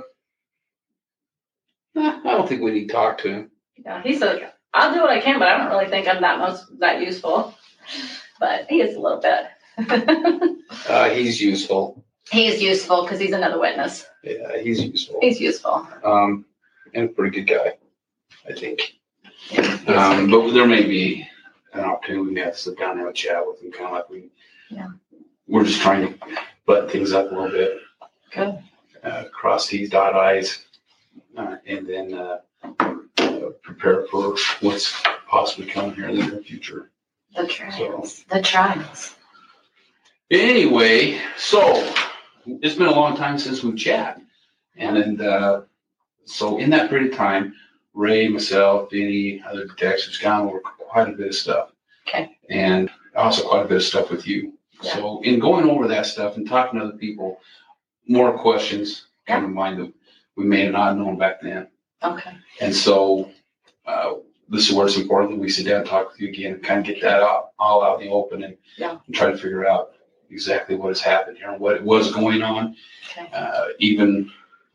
don't think we need to talk to him. Yeah, he said, I'll do what I can, but I don't really think I'm that useful. But he is a little bit. He's useful. He is useful because he's another witness. Yeah, he's useful. He's useful. And a pretty good guy, I think. But there may be an opportunity we may have to sit down and have a chat with him, kind of like we're just trying to button things up a little bit. Good. Cross T's, dot I's, and then prepare for what's possibly coming here in the near future. The trials. The trials. Anyway, so it's been a long time since we've chatted. And then, so in that period of time, Ray, myself, Benny, other detectives gone over quite a bit of stuff. Okay. And also quite a bit of stuff with you. Yeah. So in going over that stuff and talking to other people, more questions come to mind that we may have not known back then. Okay. And so this is where it's important that we sit down and talk with you again and kind of get that all out in the open and try to figure out exactly what has happened here and what was going on. Okay. Even,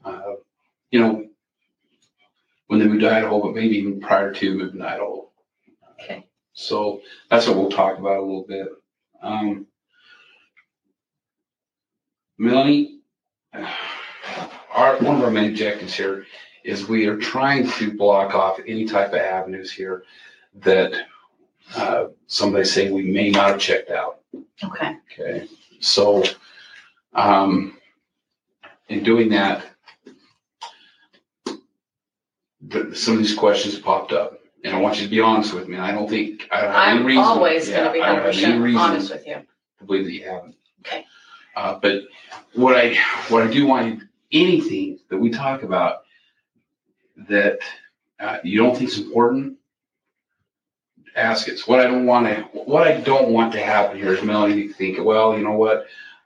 when they moved to Idaho, but maybe even prior to moving to Idaho. Okay. So that's what we'll talk about a little bit. Melanie, one of our main objectives here is we are trying to block off any type of avenues here that somebody say we may not have checked out. Okay. Okay. So, in doing that, some of these questions popped up, and I want you to be honest with me. I don't think I don't have any reason. I'm always going to be I don't have any 100% reason honest with you. to believe that you haven't. Okay. But what I do want, anything that we talk about that you don't think is important, ask us. What I don't want to happen here is Melanie think, well, you know what?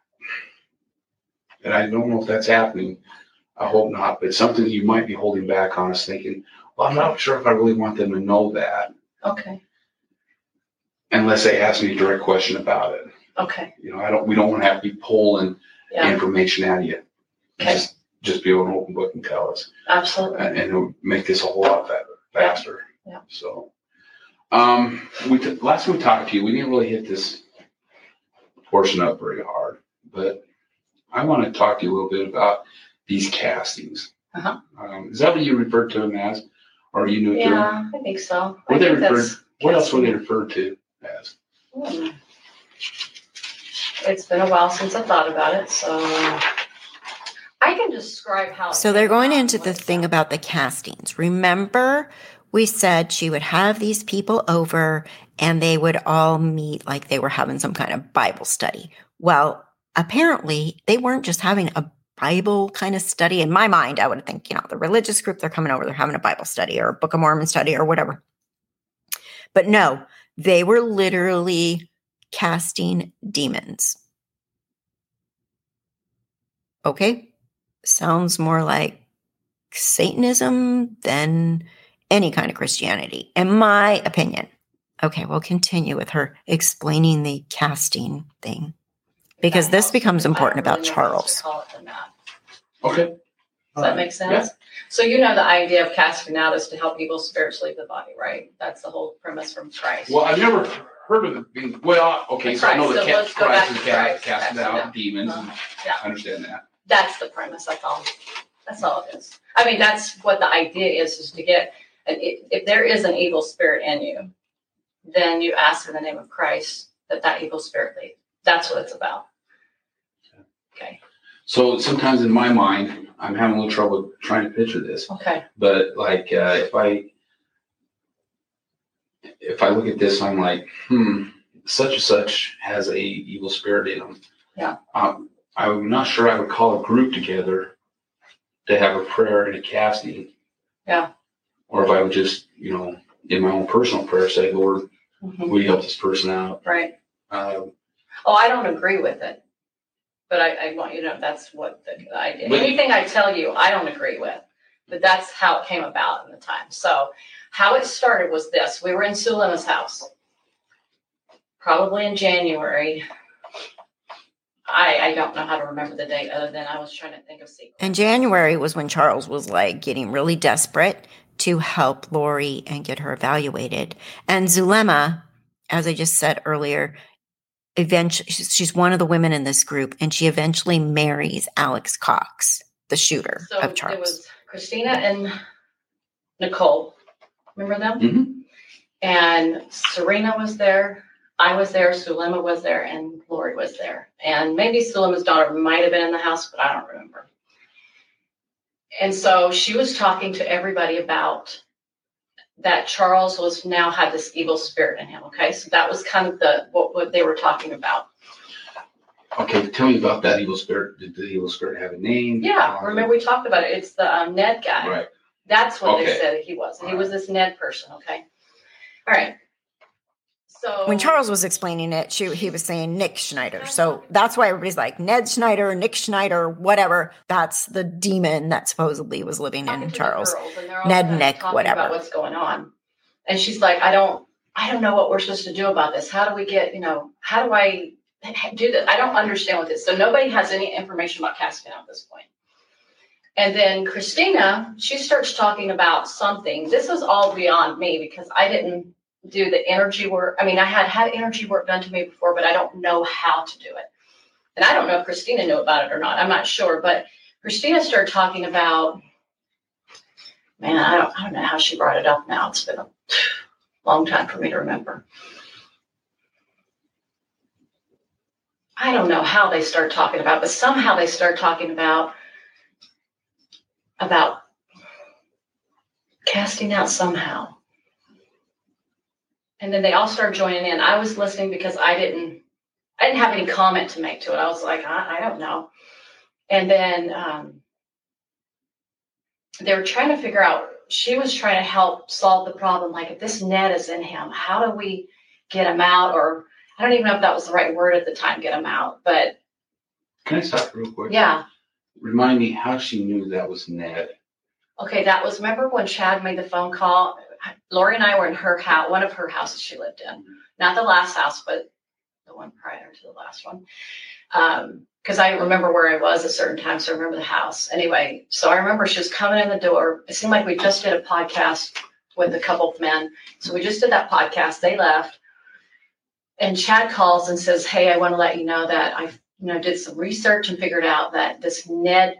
And I don't know if that's happening. I hope not, but something you might be holding back on us thinking, well, I'm not sure if I really want them to know that. Okay. Unless they ask me a direct question about it. Okay. You know, we don't want to have to be pulling information out of you. Okay. Just be able to open book and tell us. Absolutely. And it'll make this a whole lot faster. Yeah. So, last time we talked to you, we didn't really hit this portion up very hard, but I want to talk to you a little bit about these castings. Uh-huh. Is that what you referred to them as, or are you new to them? Yeah, I think so. What else were they referred to as? It's been a while since I thought about it, so I can describe how. So they're going into the thing about the castings. Remember, we said she would have these people over and they would all meet like they were having some kind of Bible study. Well, apparently they weren't just having a Bible kind of study. In my mind, I would think, the religious group, they're coming over, they're having a Bible study or a Book of Mormon study or whatever. But no, they were literally casting demons. Okay. Sounds more like Satanism than any kind of Christianity, in my opinion. Okay, we'll continue with her explaining the casting thing, because this becomes important about Charles. Okay. Does that make sense? Yeah. So the idea of casting out is to help evil spirits leave the body, right? That's the whole premise from Christ. Well, I've never heard of it being, okay, so I know that Christ is casting out demons. Yeah. I understand that. That's the premise. That's all it is. I mean, that's what the idea is to get, if there is an evil spirit in you, then you ask in the name of Christ that evil spirit leave. That's what it's about. Okay. So sometimes in my mind, I'm having a little trouble trying to picture this. Okay. But like, if I look at this, I'm like, such and such has a evil spirit in them. Yeah. I'm not sure I would call a group together to have a prayer and a casting. Yeah. Or if I would just, in my own personal prayer, say, Lord, will you help this person out? Right. I don't agree with it, but I want you to know that's what the idea. Anything I tell you, I don't agree with, but that's how it came about in the time. So how it started was this. We were in Sulema's house, probably in January. I don't know how to remember the date other than I was trying to think of sequence. And January was when Charles was getting really desperate to help Lori and get her evaluated. And Zulema, as I just said earlier, eventually she's one of the women in this group, and she eventually marries Alex Cox, the shooter of Charles. It was Christina and Nicole. Remember them? Mm-hmm. And Serena was there. I was there. Sulema was there, and Lori was there. And maybe Sulema's daughter might have been in the house, but I don't remember. And so she was talking to everybody about that Charles had this evil spirit in him. Okay, so that was kind of what they were talking about. Okay, tell me about that evil spirit. Did the evil spirit have a name? Yeah, remember we talked about it. It's the Ned guy. Right. That's what they said he was. He was this Ned person. Okay. All right. So when Charles was explaining it, he was saying Nick Schneider. So that's why everybody's like Ned Schneider, Nick Schneider, whatever. That's the demon that supposedly was living in Charles. Ned, Nick, whatever. About what's going on. And she's like, I don't know what we're supposed to do about this. How do we get, how do I do this? I don't understand what this. So nobody has any information about casting out at this point. And then Christina, she starts talking about something. This is all beyond me because I didn't do the energy work. I mean, I had energy work done to me before, but I don't know how to do it. And I don't know if Christina knew about it or not. I'm not sure. But Christina started talking about, man, I don't know how she brought it up now. It's been long time for me to remember. I don't know how they start talking about, but somehow they start talking about casting out somehow. And then they all start joining in. I was listening because I didn't have any comment to make to it. I was like, I don't know. And then they were trying to figure out, she was trying to help solve the problem. Like, if this Ned is in him, how do we get him out? Or I don't even know if that was the right word at the time, get him out. But can I stop real quick? Yeah. Remind me how she knew that was Ned. Okay, that was, remember when Chad made the phone call? Lori and I were in her house, one of her houses she lived in. Not the last house, but the one prior to the last one. Because I remember where I was at certain times, so I remember the house. Anyway, so I remember she was coming in the door. It seemed like we just did a podcast with a couple of men. So we just did that podcast. They left. And Chad calls and says, hey, I want to let you know that I did some research and figured out that this Ned.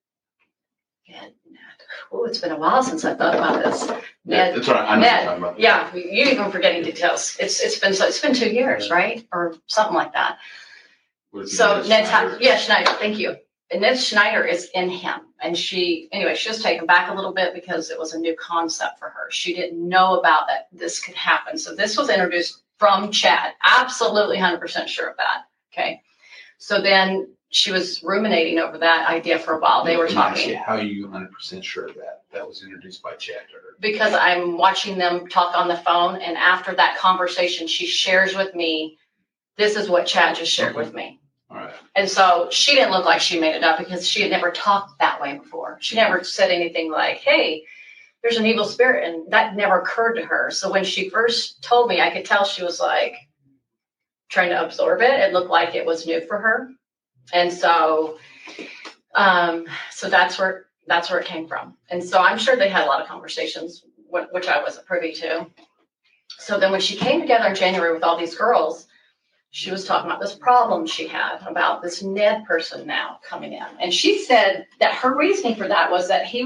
Oh, it's been a while since I thought about this. Ned, that's right. I know what you're talking about. Yeah, you even forgetting details. It's been 2 years, right, or something like that. So Ned, Schneider. Thank you. And Ned Schneider is in him, and she was taken back a little bit because it was a new concept for her. She didn't know about that this could happen. So this was introduced from Chad. Absolutely 100% sure of that. Okay. So then she was ruminating over that idea for a while. They were talking. How are you 100% sure of that? That was introduced by Chad to her. Because I'm watching them talk on the phone, and after that conversation, she shares with me, this is what Chad just shared with me. All right. And so she didn't look like she made it up because she had never talked that way before. She never said anything like, hey, there's an evil spirit. And that never occurred to her. So when she first told me, I could tell she was like trying to absorb it. It looked like it was new for her. And so, so that's where it came from. And so I'm sure they had a lot of conversations, which I wasn't privy to. So then when she came together in January with all these girls, she was talking about this problem she had about this Ned person now coming in. And she said that her reasoning for that was that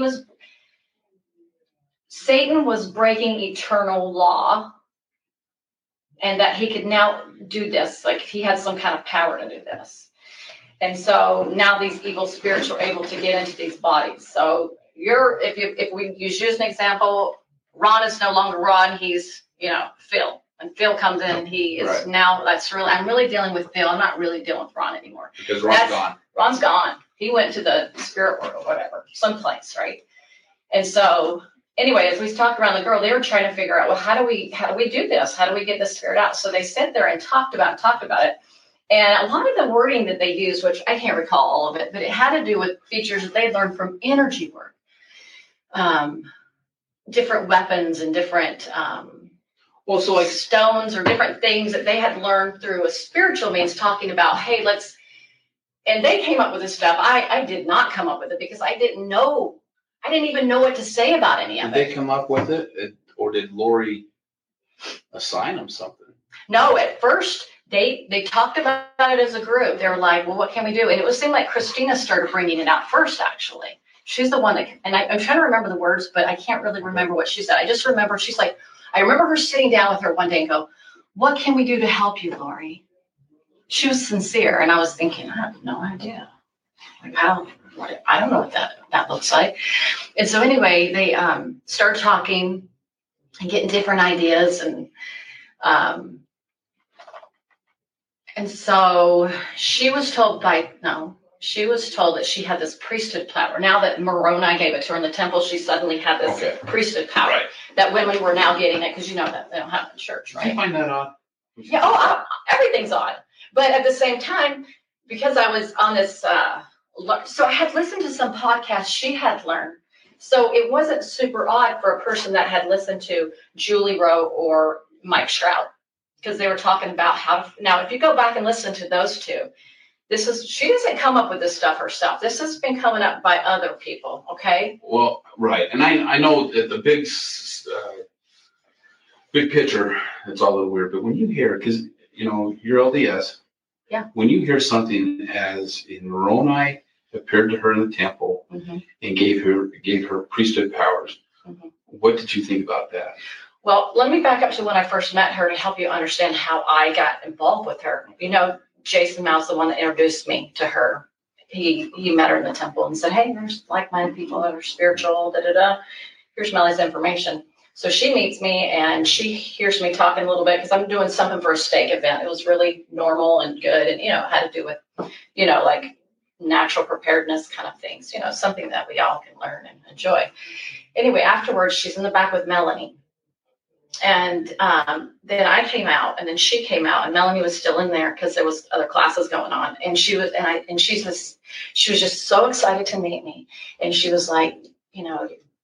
Satan was breaking eternal law, and that he could now do this. Like, he had some kind of power to do this. And so now these evil spirits are able to get into these bodies. So if we use you as an example, Ron is no longer Ron, he's, Phil. And Phil comes in and he is now, I'm really dealing with Phil. I'm not really dealing with Ron anymore. Because Ron's gone. Ron's gone. He went to the spirit world or whatever, someplace, right? And so anyway, as we talked around the girl, they were trying to figure out, well, how do we do this? How do we get this spirit out? So they sat there and talked about it. And a lot of the wording that they used, which I can't recall all of it, but it had to do with features that they learned from energy work. Different weapons and different so like stones or different things that they had learned through a spiritual means, talking about, hey, and they came up with this stuff. I did not come up with it because I didn't even know what to say about any of it. Did they come up with it, or did Lori assign them something? No, at first they talked about it as a group. They were like, well, what can we do? And it seemed like Christina started bringing it out first, actually. She's the one that, and I'm trying to remember the words, but I can't really remember what she said. I just remember I remember her sitting down with her one day and go, what can we do to help you, Lori? She was sincere. And I was thinking, I have no idea. Like, I don't know what that looks like. And so anyway, they started talking and getting different ideas. And so she was told that she had this priesthood power. Now that Moroni gave it to her in the temple, she suddenly had this priesthood power that women were now getting it, because that they don't have it in church, right? Did you find that odd? Yeah, everything's odd. But at the same time, because I was on this, so I had listened to some podcasts she had learned. So it wasn't super odd for a person that had listened to Julie Rowe or Mike Shroud, because they were talking about now if you go back and listen to those two, she doesn't come up with this stuff herself. This has been coming up by other people, okay? Well, right. And I know that the big picture, it's all a little weird, but when you hear, because, you're LDS. Yeah. When you hear something as in Moroni appeared to her in the temple and gave her priesthood powers, what did you think about that? Well, let me back up to when I first met her to help you understand how I got involved with her. You know, Jason Mou's the one that introduced me to her. He met her in the temple and said, hey, there's like-minded people that are spiritual, Here's Melly's information. So she meets me and she hears me talking a little bit because I'm doing something for a stake event. It was really normal and good and, you know, had to do with, you know, like natural preparedness kind of things, you know, something that we all can learn and enjoy. Anyway, afterwards, she's in the back with Melanie. And then I came out and then she came out and Melanie was still in there because there was other classes going on. And she was just so excited to meet me. And she was like, you know,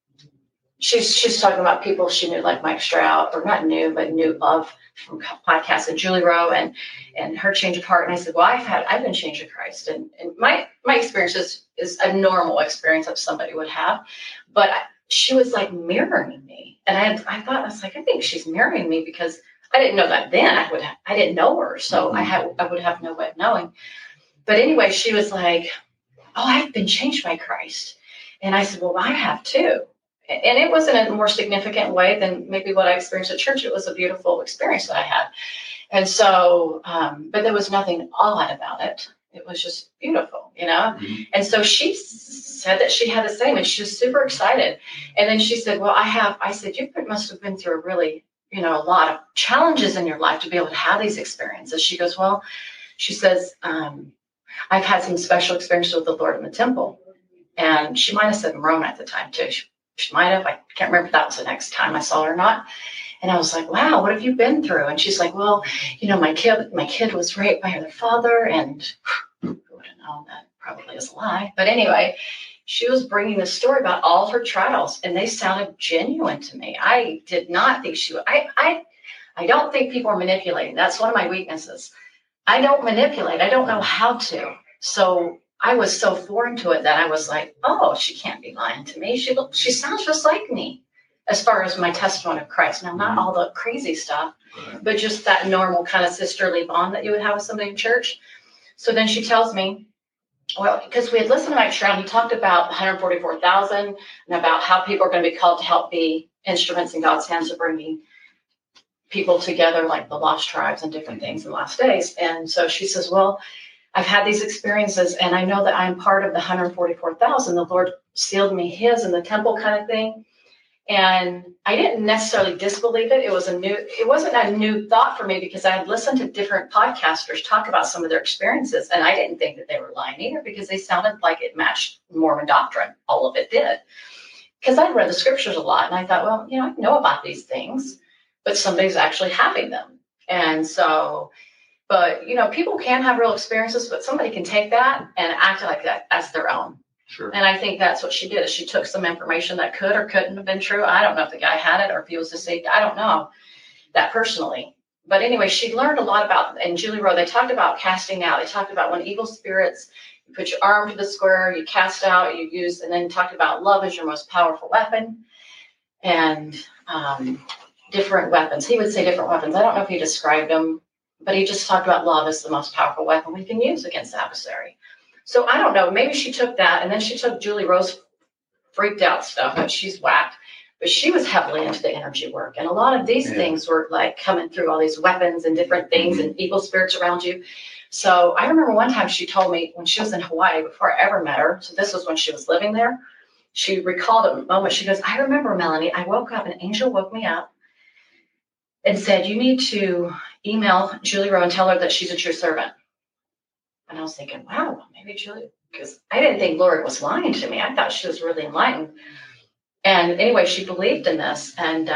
she's talking about people she knew like Mike Stroud, or not knew, but knew of from podcasts, and Julie Rowe and her change of heart. And I said, well, I've been changed to Christ. And my experience is a normal experience that somebody would have. But she was like mirroring me. And I think she's mirroring me because I didn't know that then. I didn't know her. So I would have no way of knowing. But anyway, she was like, oh, I've been changed by Christ. And I said, well, I have too. And it was in a more significant way than maybe what I experienced at church. It was a beautiful experience that I had. And so, but there was nothing odd about it. It was just beautiful, you know? Mm-hmm. And so she said that she had the same, and she was super excited. And then she said, well, I said, you must have been through a really, you know, a lot of challenges in your life to be able to have these experiences. She goes, well, she says, I've had some special experiences with the Lord in the temple. And she might have said Moroni at the time too. She might have. I can't remember if that was the next time I saw her or not. And I was like, wow, what have you been through? And she's like, well, you know, my kid was raped by her father. And who would have known that probably is a lie. But anyway, she was bringing the story about all her trials, and they sounded genuine to me. I did not think she would. I don't think people are manipulating. That's one of my weaknesses. I don't manipulate. I don't know how to. So I was so foreign to it that I was like, oh, she can't be lying to me. She sounds just like me as far as my testimony of Christ. Now, not all the crazy stuff, but just that normal kind of sisterly bond that you would have with somebody in church. So then she tells me, well, because we had listened to Mike Stroud, he talked about 144,000 and about how people are going to be called to help be instruments in God's hands of bringing people together, like the lost tribes and different things in the last days. And so she says, well, I've had these experiences, and I know that I'm part of the 144,000. The Lord sealed me his in the temple kind of thing. And I didn't necessarily disbelieve it. It wasn't a new thought for me because I had listened to different podcasters talk about some of their experiences. And I didn't think that they were lying either because they sounded like it matched Mormon doctrine. All of it did. Because I'd read the scriptures a lot. And I thought, well, you know, I know about these things, but somebody's actually having them. And so, but, you know, people can have real experiences, but somebody can take that and act like that as their own. Sure. And I think that's what she did. Is she took some information that could or couldn't have been true. I don't know if the guy had it or if he was deceived. I don't know that personally. But anyway, she learned a lot about, and Julie Rowe, they talked about casting out. They talked about when evil spirits, you put your arm to the square, you cast out, you use, and then talked about love as your most powerful weapon and different weapons. He would say different weapons. I don't know if he described them, but he just talked about love as the most powerful weapon we can use against the adversary. So I don't know, maybe she took that, and then she took Julie Rowe's freaked out stuff, but she's whacked. But she was heavily into the energy work. And a lot of these things were like coming through all these weapons and different things and evil spirits around you. So I remember one time she told me when she was in Hawaii, before I ever met her, so this was when she was living there, she recalled a moment. She goes, I remember, Melanie, I woke up, an angel woke me up and said, you need to email Julie Rowe and tell her that she's a true servant. And I was thinking, wow, maybe Julie, because I didn't think Lori was lying to me. I thought she was really enlightened. And anyway, she believed in this. And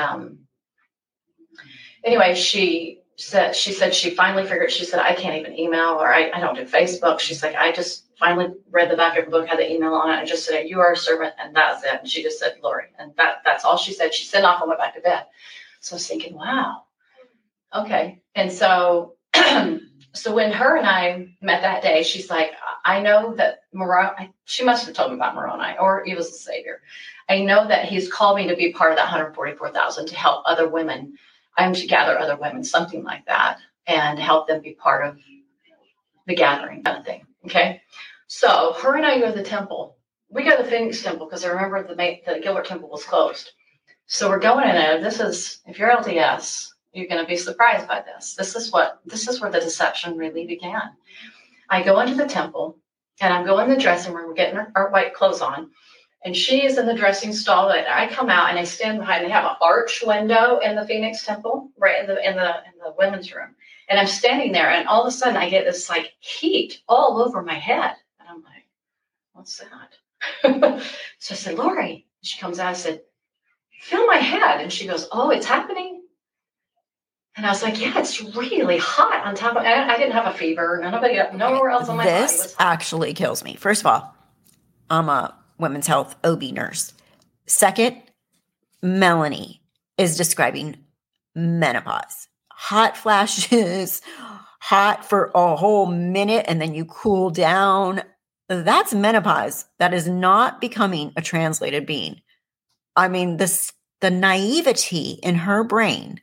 anyway, she said she finally figured, she said, I can't even email, or I don't do Facebook. She's like, I just finally read the back of the book, had the email on it. I just said, you are a servant. And that's it. And she just said, Lori. And that's all she said. She sent off and went back to bed. So I was thinking, wow. Okay. And so, so when her and I met that day, she's like, I know that Moroni, she must have told me about Moroni, or he was the savior. I know that he's called me to be part of that 144,000 to help other women. I'm to gather other women, something like that, and help them be part of the gathering kind of thing. Okay. So her and I go to the temple. We go to the Phoenix temple because I remember the Gilbert temple was closed. So we're going in there. If you're LDS, you're going to be surprised by this. This is where the deception really began. I go into the temple and I'm going in the dressing room. We're getting our white clothes on. And she is in the dressing stall. And I come out and I stand behind. They have an arch window in the Phoenix Temple, right in the women's room. And I'm standing there, and all of a sudden I get this like heat all over my head. And I'm like, what's that? So I said, Lori. She comes out. I said, feel my head. And she goes, oh, it's happening. And I was like, yeah, it's really hot on top of it. I didn't have a fever. Nowhere else on my body was hot. This actually kills me. First of all, I'm a women's health OB nurse. Second, Melanie is describing menopause. Hot flashes, hot for a whole minute, and then you cool down. That's menopause. That is not becoming a translated being. I mean, the naivety in her brain.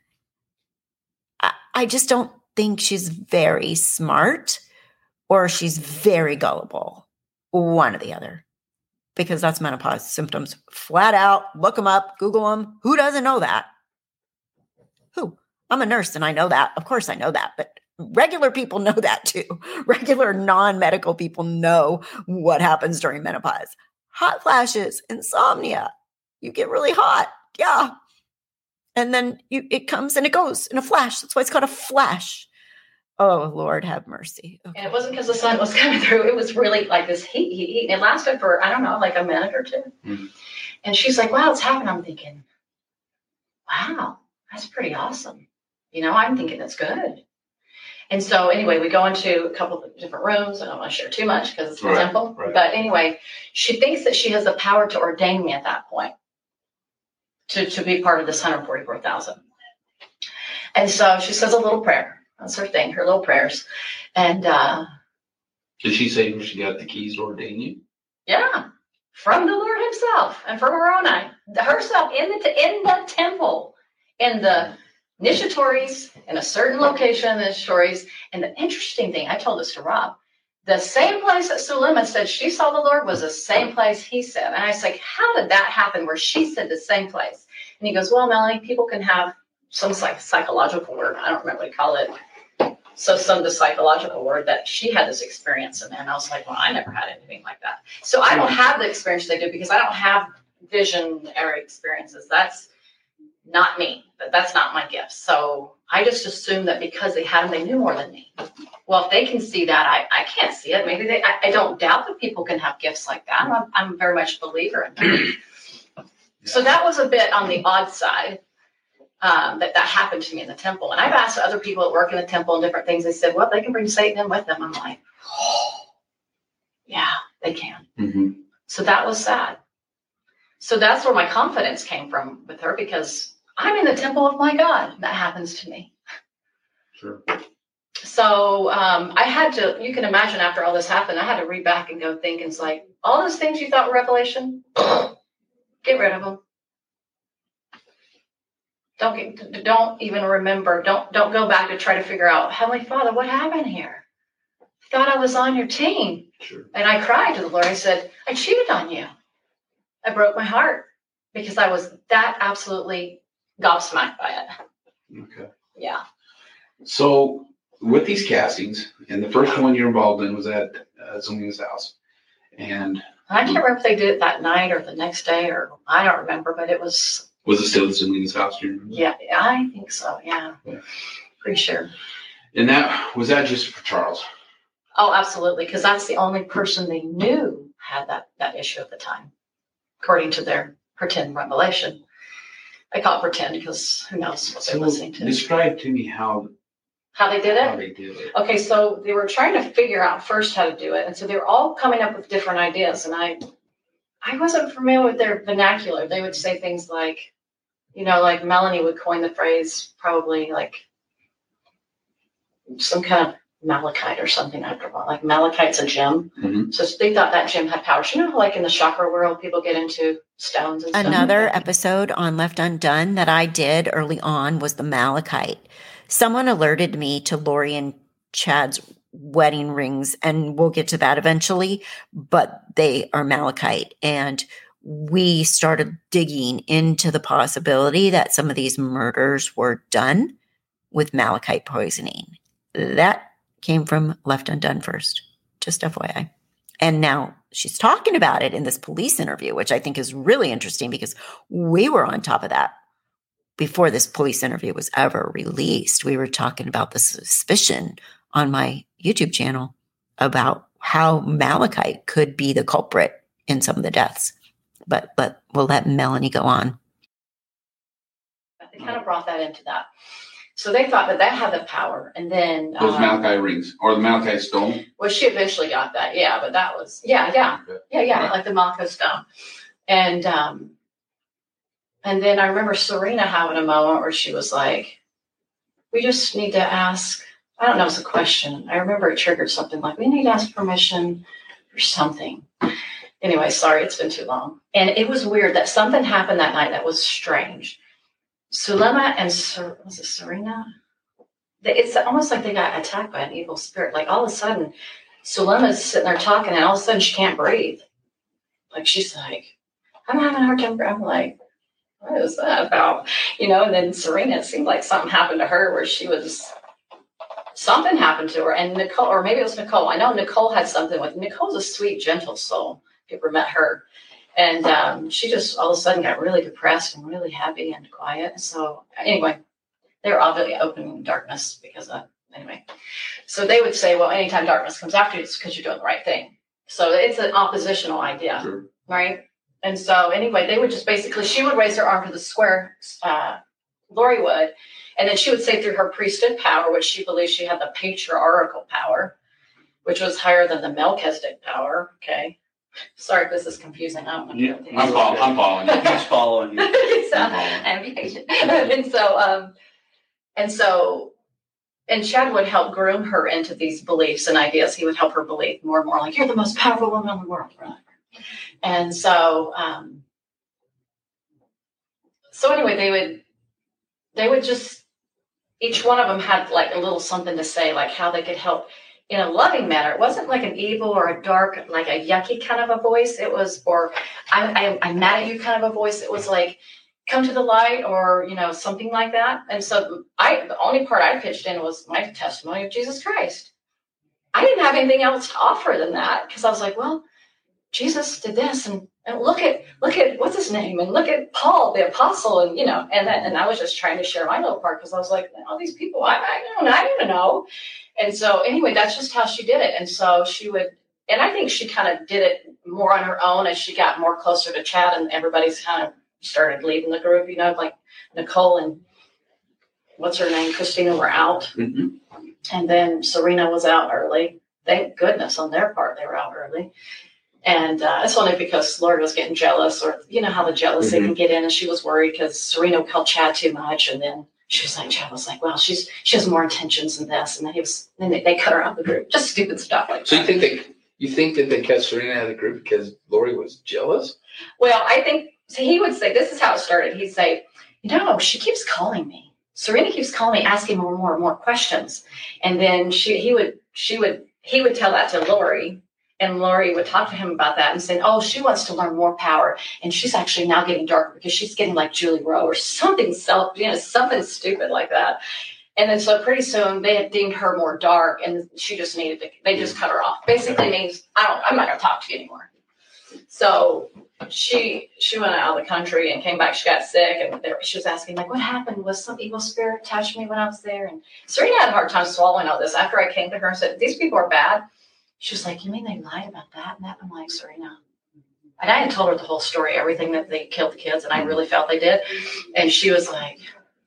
I just don't think she's very smart or she's very gullible. One or the other. Because that's menopause symptoms. Flat out. Look them up. Google them. Who doesn't know that? Who? I'm a nurse and I know that. Of course I know that. But regular people know that too. Regular non-medical people know what happens during menopause. Hot flashes, insomnia. You get really hot. Yeah. And then it comes and it goes in a flash. That's why it's called a flash. Oh, Lord, have mercy. Okay. And it wasn't because the sun was coming through. It was really like this heat. It lasted for, I don't know, like a minute or two. Mm-hmm. And she's like, wow, it's happening. I'm thinking, wow, that's pretty awesome. I'm thinking that's good. And so anyway, we go into a couple of different rooms. I don't want to share too much because it's a temple. Right. But anyway, she thinks that she has the power to ordain me at that point to be part of this 144,000. And so she says a little prayer. That's her thing, her little prayers. And did she say she got the keys to ordain you? Yeah, from the Lord himself and from her own eye. Herself in the temple, in the Nishitoris, in a certain location in the Nishitoris. And the interesting thing, I told this to Rob, the same place that Sulema said she saw the Lord was the same place he said. And I was like, how did that happen where she said the same place? And he goes, well, Melanie, people can have some psychological word. I don't remember what to call it. So the psychological word that she had this experience in there. And I was like, well, I never had anything like that. So I don't have the experience they do because I don't have visionary experiences. That's not me. That's not my gift. So I just assumed that because they had them, they knew more than me. Well, if they can see that, I can't see it. Maybe I don't doubt that people can have gifts like that. I'm very much a believer in that. So that was a bit on the odd side. That happened to me in the temple. And I've asked other people that work in the temple and different things. They said, well, they can bring Satan in with them. I'm like, oh, yeah, they can. Mm-hmm. So that was sad. So that's where my confidence came from with her because I'm in the temple of my God. That happens to me. Sure. So I had to, you can imagine after all this happened, I had to read back and go think. And it's like, all those things you thought were revelation, get rid of them. Don't even remember. Don't go back to try to figure out, Heavenly Father, what happened here? I thought I was on your team. Sure. And I cried to the Lord. I said, I cheated on you. I broke my heart because I was that absolutely gobsmacked by it. Okay. Yeah. So with these castings, and the first one you're involved in was at Zelina's house. And I can't remember if they did it that night or the next day, or I don't remember, but it was... Was it still at Zelina's house? Do you remember? Yeah, I think so. Yeah. Pretty sure. And was that just for Charles? Oh, absolutely. Because that's the only person they knew had that issue at the time, according to their pretend revelation. I call it pretend because who knows what they're listening to. Describe to me how they did it? How they did it. Okay, so they were trying to figure out first how to do it. And so they were all coming up with different ideas. And I wasn't familiar with their vernacular. They would say things like, like Melanie would coin the phrase probably like some kind of malachite or something. Like malachite's a gem. Mm-hmm. So they thought that gem had power. Like in the chakra world, people get into stones and stuff. Another episode on Left Undone that I did early on was the malachite. Someone alerted me to Lori and Chad's wedding rings, and we'll get to that eventually, but they are malachite. And we started digging into the possibility that some of these murders were done with malachite poisoning. That came from Left Undone first, just FYI. And now she's talking about it in this police interview, which I think is really interesting because we were on top of that before this police interview was ever released. We were talking about the suspicion on my YouTube channel about how malachite could be the culprit in some of the deaths. But we'll let Melanie go on. They kind of brought that into that. So they thought that had the power. And then those malachite rings or the malachite stone. Well, she eventually got that. Yeah, but that was like the malachite stone. And then I remember Serena having a moment where she was like, we just need to ask, I don't know, it was a question. I remember it triggered something like, we need to ask permission for something. Anyway, sorry, it's been too long. And it was weird that something happened that night that was strange. Sulema and was it Serena? It's almost like they got attacked by an evil spirit. Like all of a sudden, Sulema's sitting there talking, and all of a sudden she can't breathe. Like she's like, I'm having a hard time breathing. I'm like, what is that about? And then Serena, it seemed like something happened to her where something happened to her. And Nicole, or maybe it was Nicole. I know Nicole had something with Nicole's a sweet, gentle soul. If you ever met her. And she just all of a sudden got really depressed and really heavy and quiet. So anyway, they were obviously open in darkness anyway. So they would say, well, anytime darkness comes after you, it's because you're doing the right thing. So it's an oppositional idea, sure. Right? And so anyway, they would just basically, she would raise her arm to the square, Lori would, and then she would say through her priesthood power, which she believed she had the patriarchal power, which was higher than the Melchizedek power, okay? Sorry if this is confusing. I don't know. Yeah, I'm following you. He's following you. I'm be patient. And Chad would help groom her into these beliefs and ideas. He would help her believe more and more, like, you're the most powerful woman in the world, right? And so anyway, they would just, each one of them had like a little something to say, like how they could help in a loving manner. It wasn't like an evil or a dark, like a yucky kind of a voice. It was, or I'm mad at you kind of a voice. It was like, come to the light, or, something like that. And so the only part I pitched in was my testimony of Jesus Christ. I didn't have anything else to offer than that, because I was like, well, Jesus did this, and look at what's his name, and look at Paul, the apostle, and and I was just trying to share my little part, because I was like, all these people, I don't know. And so anyway, that's just how she did it. And so she would, and I think she kind of did it more on her own as she got more closer to Chad, and everybody's kind of started leaving the group, like Nicole and what's her name, Christina, were out. Mm-hmm. And then Serena was out early. Thank goodness on their part, they were out early. And it's only because Lori was getting jealous, or how the jealousy can get in, and she was worried because Serena called Chad too much, and then she was like, Chad was like, well, she has more intentions than this, and then they cut her out of the group, just stupid stuff like that. So you think that they cut Serena out of the group because Lori was jealous? Well, I think he would say, this is how it started. He'd say, she keeps calling me. Serena keeps calling me, asking more and more questions, and then he would tell that to Lori. And Lori would talk to him about that and say, oh, she wants to learn more power. And she's actually now getting darker because she's getting like Julie Rowe or something something stupid like that. And then so pretty soon they had deemed her more dark, and she just they just cut her off. Basically means, I'm not going to talk to you anymore. So she went out of the country and came back. She got sick, and she was asking, like, what happened? Was some evil spirit touch me when I was there? And Serena had a hard time swallowing all this. After I came to her and said, these people are bad. She was like, you mean they lied about that and that? I'm like, Serena. And I had told her the whole story, everything that they killed the kids, and I really felt they did. And she was like,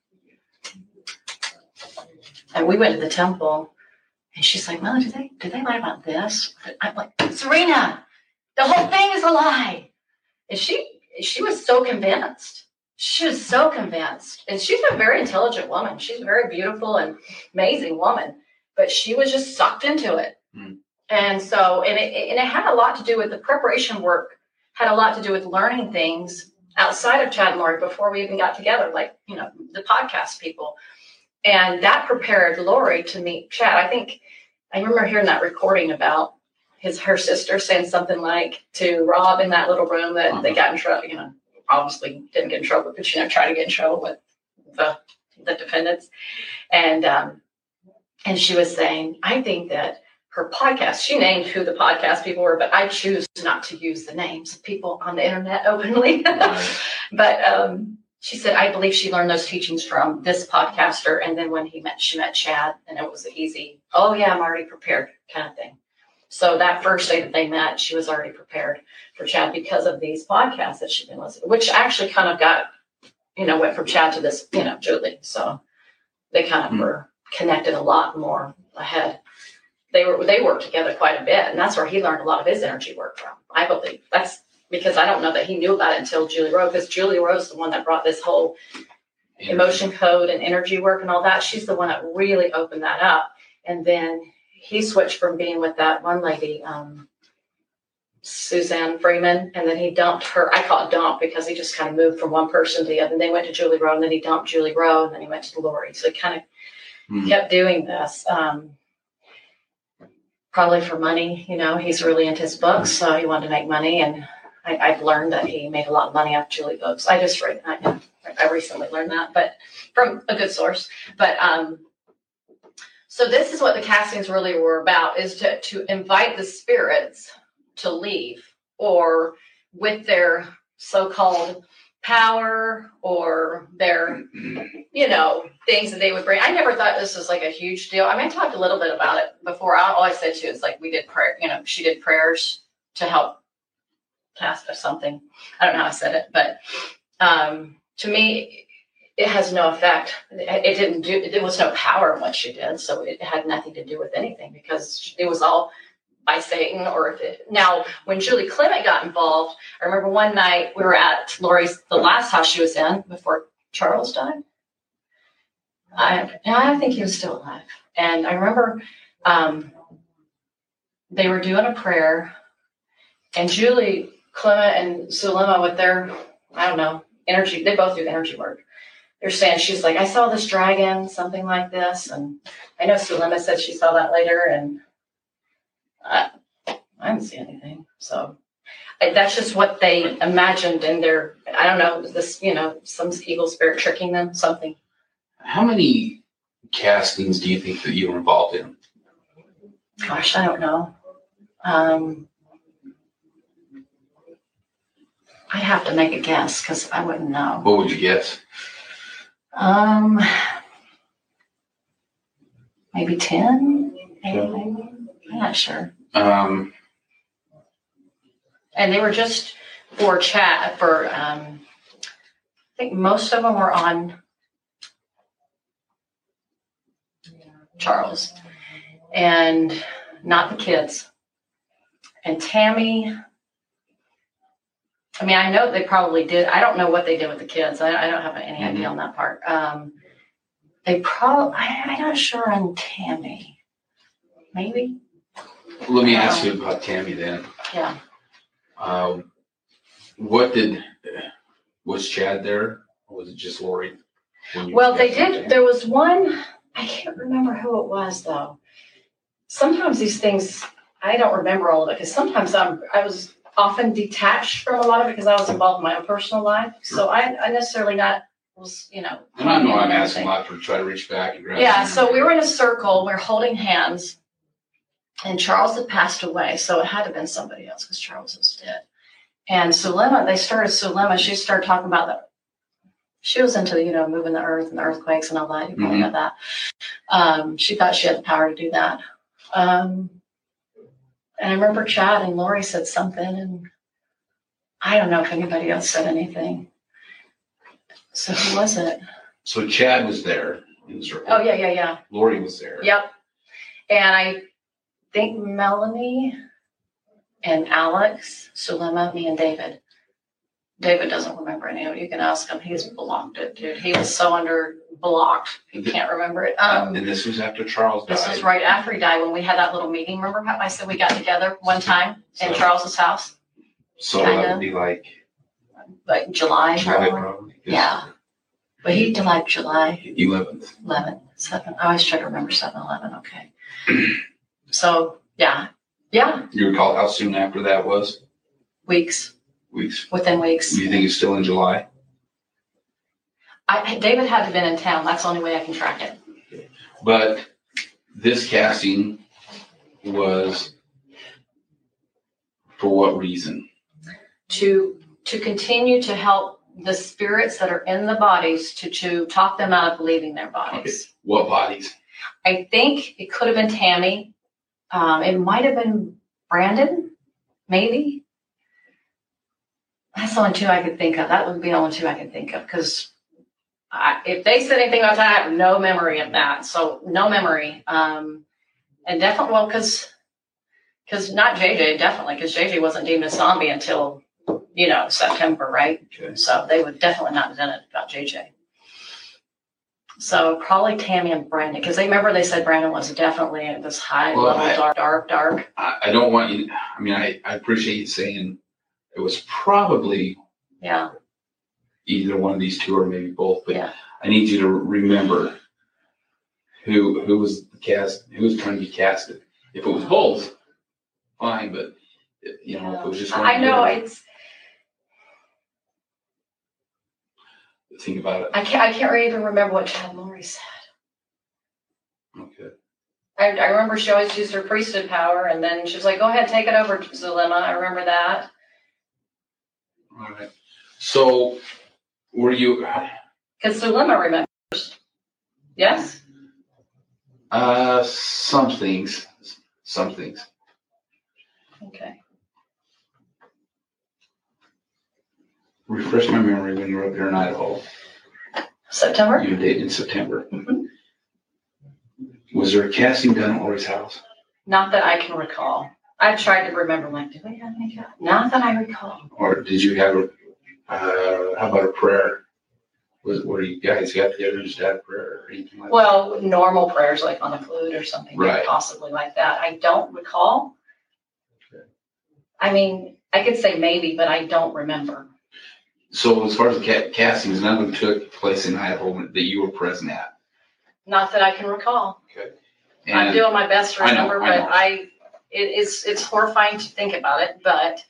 and we went to the temple, and she's like, Mother, did they lie about this? I'm like, Serena, the whole thing is a lie. And she was so convinced. She was so convinced. And she's a very intelligent woman. She's a very beautiful and amazing woman. But she was just sucked into it. Mm. And so, and it had a lot to do with the preparation work, had a lot to do with learning things outside of Chad and Lori before we even got together, like, the podcast people. And that prepared Lori to meet Chad. I remember hearing that recording about her sister saying something like to Rob in that little room that they got in trouble, you know, obviously didn't get in trouble, but, you know, tried to get in trouble with the defendants. And she was saying, I think that her podcast, she named who the podcast people were, but I choose not to use the names of people on the internet openly. But she said, I believe she learned those teachings from this podcaster. And then when she met Chad, and it was easy, oh yeah, I'm already prepared kind of thing. So that first day that they met, she was already prepared for Chad because of these podcasts that she'd been listening, which actually kind of got, you know, went from Chad to this, you know, Julie. So they kind of were connected a lot more ahead. They worked together quite a bit, and that's where he learned a lot of his energy work from, I believe. That's because I don't know that he knew about it until Julie Rowe, because Julie Rowe's the one that brought this whole emotion code and energy work and all that. She's the one that really opened that up. And then he switched from being with that one lady, Suzanne Freeman, and then he dumped her. I call it dump because he just kind of moved from one person to the other. And they went to Julie Rowe, and then he dumped Julie Rowe, and then he went to Lori. So he kind of kept doing this. Probably for money, you know, he's really into his books, so he wanted to make money. And I've learned that he made a lot of money off Julie books. I recently learned that, but from a good source. But so this is what the castings really were about, is to invite the spirits to leave, or with their so-called power or their, you know, things that they would bring. I never thought this was like a huge deal. I mean, I talked a little bit about it before. All I said to is like, we did prayer, you know, she did prayers to help cast or something. I don't know how I said it, but to me, it has no effect. It didn't do, there was no power in what she did. So it had nothing to do with anything, because it was all by Satan. Or if it, now when Julie Clement got involved, I remember one night we were at Lori's, the last house she was in before Charles died. I think he was still alive. And I remember they were doing a prayer, and Julie Clement and Sulema with their, I don't know, energy, they both do energy work. They're saying, she's like, I saw this dragon, something like this. And I know Sulema said she saw that later, and I didn't see anything. So that's just what they imagined in their, I don't know, this, you know, some evil spirit tricking them, something. How many castings do you think that you were involved in? Gosh, I don't know. I'd have to make a guess because I wouldn't know. What would you guess? Maybe 10? Maybe. I'm not sure. And they were just for chat, for, I think most of them were on Charles, and not the kids. And Tammy, I mean, I know they probably did. I don't know what they did with the kids. I don't have any idea on that part. They probably, I'm not sure on Tammy. Maybe. Let me ask you about Tammy then. Yeah. Was Chad there, or was it just Lori? Well, they did. There was one, I can't remember who it was though. Sometimes these things, I don't remember all of it, because sometimes I was often detached from a lot of it because I was involved in my own personal life. So I necessarily not was, you know. And I know I'm asking a lot to try to reach back and grab. Yeah, so we were in a circle, we were holding hands, and Charles had passed away, so it had to have been somebody else because Charles was dead. And Sulema, she started talking about that. She was into, you know, moving the earth and the earthquakes and all that. You probably know that. She thought she had the power to do that. And I remember Chad and Lori said something, and I don't know if anybody else said anything. So who was it? So Chad was there in the circle. Oh, yeah. Lori was there. Yep. And I think Melanie and Alex, Sulema, me and David. David doesn't remember any of it. You can ask him. He's blocked it, dude. He was so blocked. He can't remember it. And this was after Charles died. This was right after he died, when we had that little meeting. Remember how I said we got together one time in Charles's house? So that would be like July. Probably. Yeah. But he died July 11th. 7. I always try to remember 7/11. Okay. So, yeah. Yeah. You recall how soon after that was? Weeks. Within weeks. Do you think it's still in July? David had to have been in town. That's the only way I can track it. But this casting was for what reason? To continue to help the spirits that are in the bodies to talk them out of leaving their bodies. Okay. What bodies? I think it could have been Tammy. It might have been Brandon, maybe. That's the only two I could think of. That would be the only two I could think of, because if they said anything about that, I have no memory of that. So no memory. And definitely, well, because not JJ, definitely, because JJ wasn't deemed a zombie until, September, right? Okay. So they would definitely not have done it about JJ. So probably Tammy and Brandon, because they said Brandon was definitely at this high level, dark. I don't want you, I appreciate you saying it was probably either one of these two or maybe both, but I need you to remember who was who was trying to be casted. If it was both, fine, but if it was just one. I know it's. Think about it. I can't even remember what Chad Lori said. Okay. I remember she always used her priesthood power, and then she was like, "Go ahead, take it over, Zulema." I remember that. All right. So, were you? Because Zulema remembers. Yes. Some things. Okay. Refresh my memory when you were up here in Idaho. September? You dated in September. Mm-hmm. Was there a casting done at Lori's house? Not that I can recall. I tried to remember, did we have any? Not that I recall. Or did you have how about a prayer? Were you guys got together and just had a prayer or anything like that? Well, normal prayers like on a flute or something, right. Possibly like that. I don't recall. Okay. I could say maybe, but I don't remember. So as far as the castings, none of them took place in Idaho that you were present at? Not that I can recall. Okay. And I'm doing my best to remember, I know. It's horrifying to think about it, but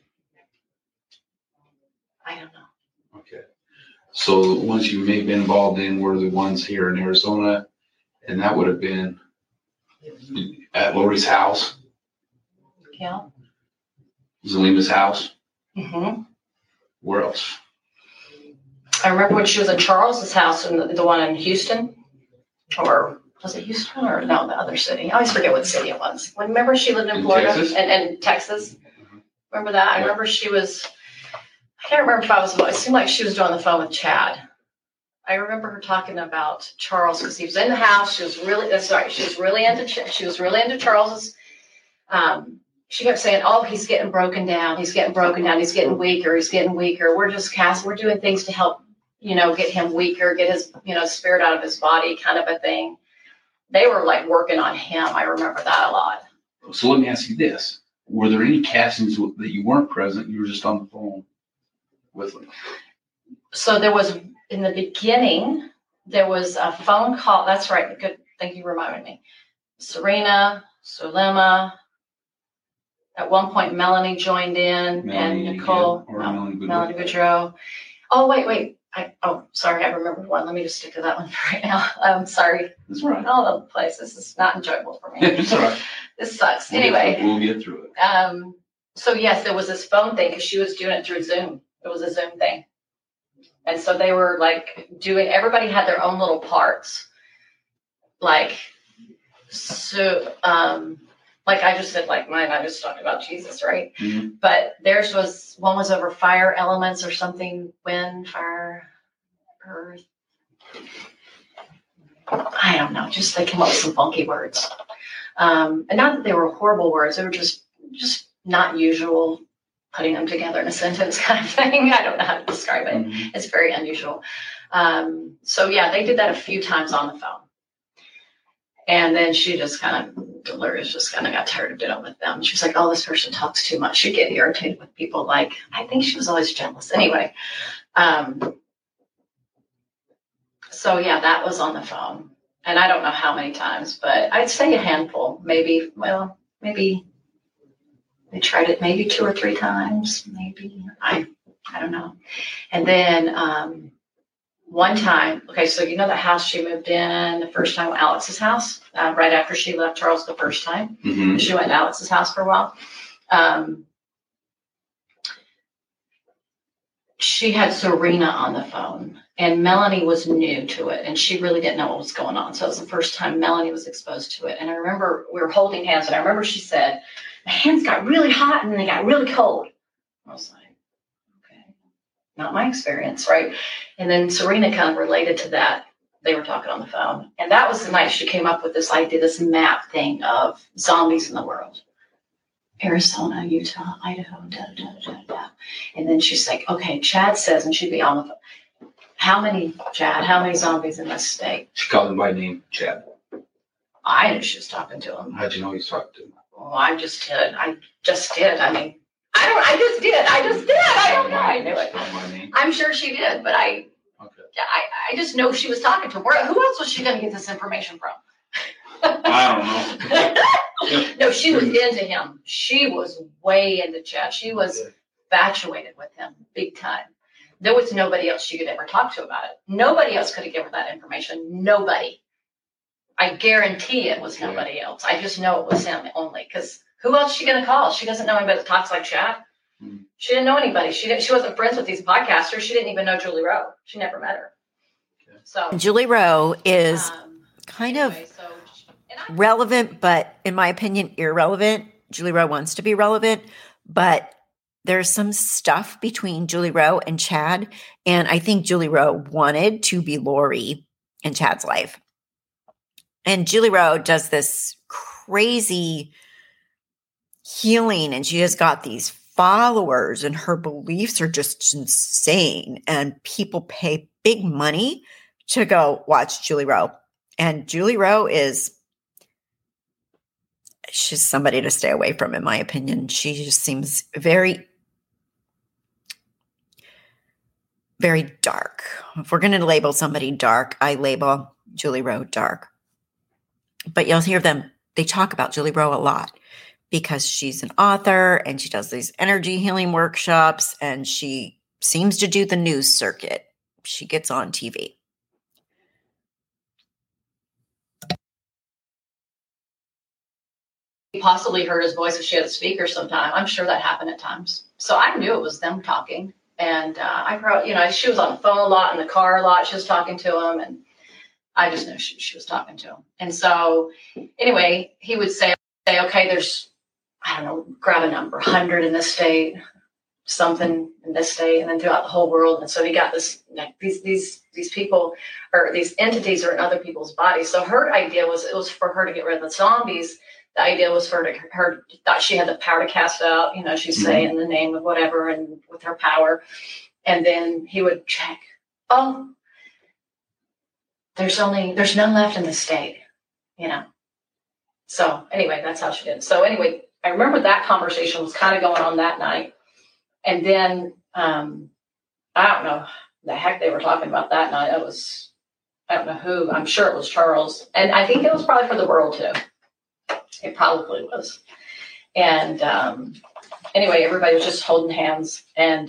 I don't know. Okay. So the ones you may have been involved in were the ones here in Arizona, and that would have been at Lori's house. Yeah. Zulima's house. Mm-hmm. Where else? I remember when she was in Charles's house, and the one in Houston, or was it Houston or no, the other city? I always forget what city it was. Remember she lived in Florida and Texas. Mm-hmm. Remember that? I remember she was. I can't remember if it seemed like she was doing the phone with Chad. I remember her talking about Charles because he was in the house. She was really into Charles's. She kept saying, "Oh, he's getting broken down. He's getting broken down. He's getting weaker. He's getting weaker. We're doing things to help, get him weaker, get his, spirit out of his body, kind of a thing." They were like working on him. I remember that a lot. So let me ask you this: were there any castings that you weren't present? You were just on the phone with them. So there was in the beginning. There was a phone call. That's right. Good. Thank you, reminding me. Serena, Zulema. At one point, Melanie joined in, and Nicole, Melanie Boudreau. Oh, wait. Sorry, I remembered one. Let me just stick to that one right now. I'm sorry. That's all right. All over the place. This is not enjoyable for me. It's all right. This sucks. Anyway. We'll get through it. So, yes, there was this phone thing because she was doing it through Zoom. It was a Zoom thing. And so they were everybody had their own little parts. Like I just said, mine, I just talked about Jesus, right? Mm-hmm. But theirs one was over fire elements or something, wind, fire, earth. I don't know, just they came up with some funky words. And not that they were horrible words, they were just not usual, putting them together in a sentence kind of thing. I don't know how to describe it. Mm-hmm. It's very unusual. So yeah, they did that a few times on the phone. And then she just Dolores just kind of got tired of dealing with them. She was like, "Oh, this person talks too much." She'd get irritated with people. I think she was always jealous. Anyway. So yeah, that was on the phone. And I don't know how many times, but I'd say a handful, maybe They tried it maybe 2 or 3 times, maybe. I don't know. And then one time, okay, so you know the house she moved in the first time, Alex's house, right after she left Charles the first time. Mm-hmm. She went to Alex's house for a while. She had Serena on the phone, and Melanie was new to it, and she really didn't know what was going on. So it was the first time Melanie was exposed to it. And I remember we were holding hands, and I remember she said, my hands got really hot and they got really cold. I was like, not my experience, right? And then Serena kind of related to that. They were talking on the phone. And that was the night she came up with this idea, this map thing of zombies in the world. Arizona, Utah, Idaho, da-da-da-da-da. And then she's like, okay, Chad says, and she'd be on the phone, how many zombies in this state? She called him by name, Chad. I knew she was talking to him. How'd you know he was talking to him? Well, I just did. I mean, I just did. I don't know. I knew it. I'm sure she did, but I just know she was talking to him. Who else was she going to get this information from? I don't know. No, she was into him. She was way into Chad. She was infatuated with him big time. There was nobody else she could ever talk to about it. Nobody else could have given her that information. Nobody. I guarantee it was nobody else. I just know it was him only, because who else is she going to call? She doesn't know anybody that talks like Chad. She didn't know anybody. She wasn't friends with these podcasters. She didn't even know Julie Rowe. She never met her. So Julie Rowe is kind of relevant, but in my opinion, irrelevant. Julie Rowe wants to be relevant, but there's some stuff between Julie Rowe and Chad, and I think Julie Rowe wanted to be Lori in Chad's life. And Julie Rowe does this crazy healing, and she has got these followers, and her beliefs are just insane. And people pay big money to go watch Julie Rowe. And Julie Rowe she's somebody to stay away from, in my opinion. She just seems very, very dark. If we're going to label somebody dark, I label Julie Rowe dark. But you'll hear them, they talk about Julie Rowe a lot because she's an author and she does these energy healing workshops and she seems to do the news circuit. She gets on TV. Possibly heard his voice if she had a speaker sometime. I'm sure that happened at times. So I knew it was them talking. And she was on the phone a lot, in the car a lot. She was talking to him, and I just knew she was talking to him. And so anyway, he would say, okay, there's, I don't know, grab a number, 100 in this state, something in this state, and then throughout the whole world. And so he got this, like, these people, or these entities are in other people's bodies. So her idea was, it was for her to get rid of the zombies. The idea was for her thought she had the power to cast out, she'd say in the name of whatever and with her power. And then he would check, there's none left in the state, So anyway, that's how she did. So anyway, I remember that conversation was kind of going on that night. And then, I don't know the heck they were talking about that night. I don't know who, I'm sure it was Charles. And I think it was probably for the world too. It probably was. And anyway, everybody was just holding hands. And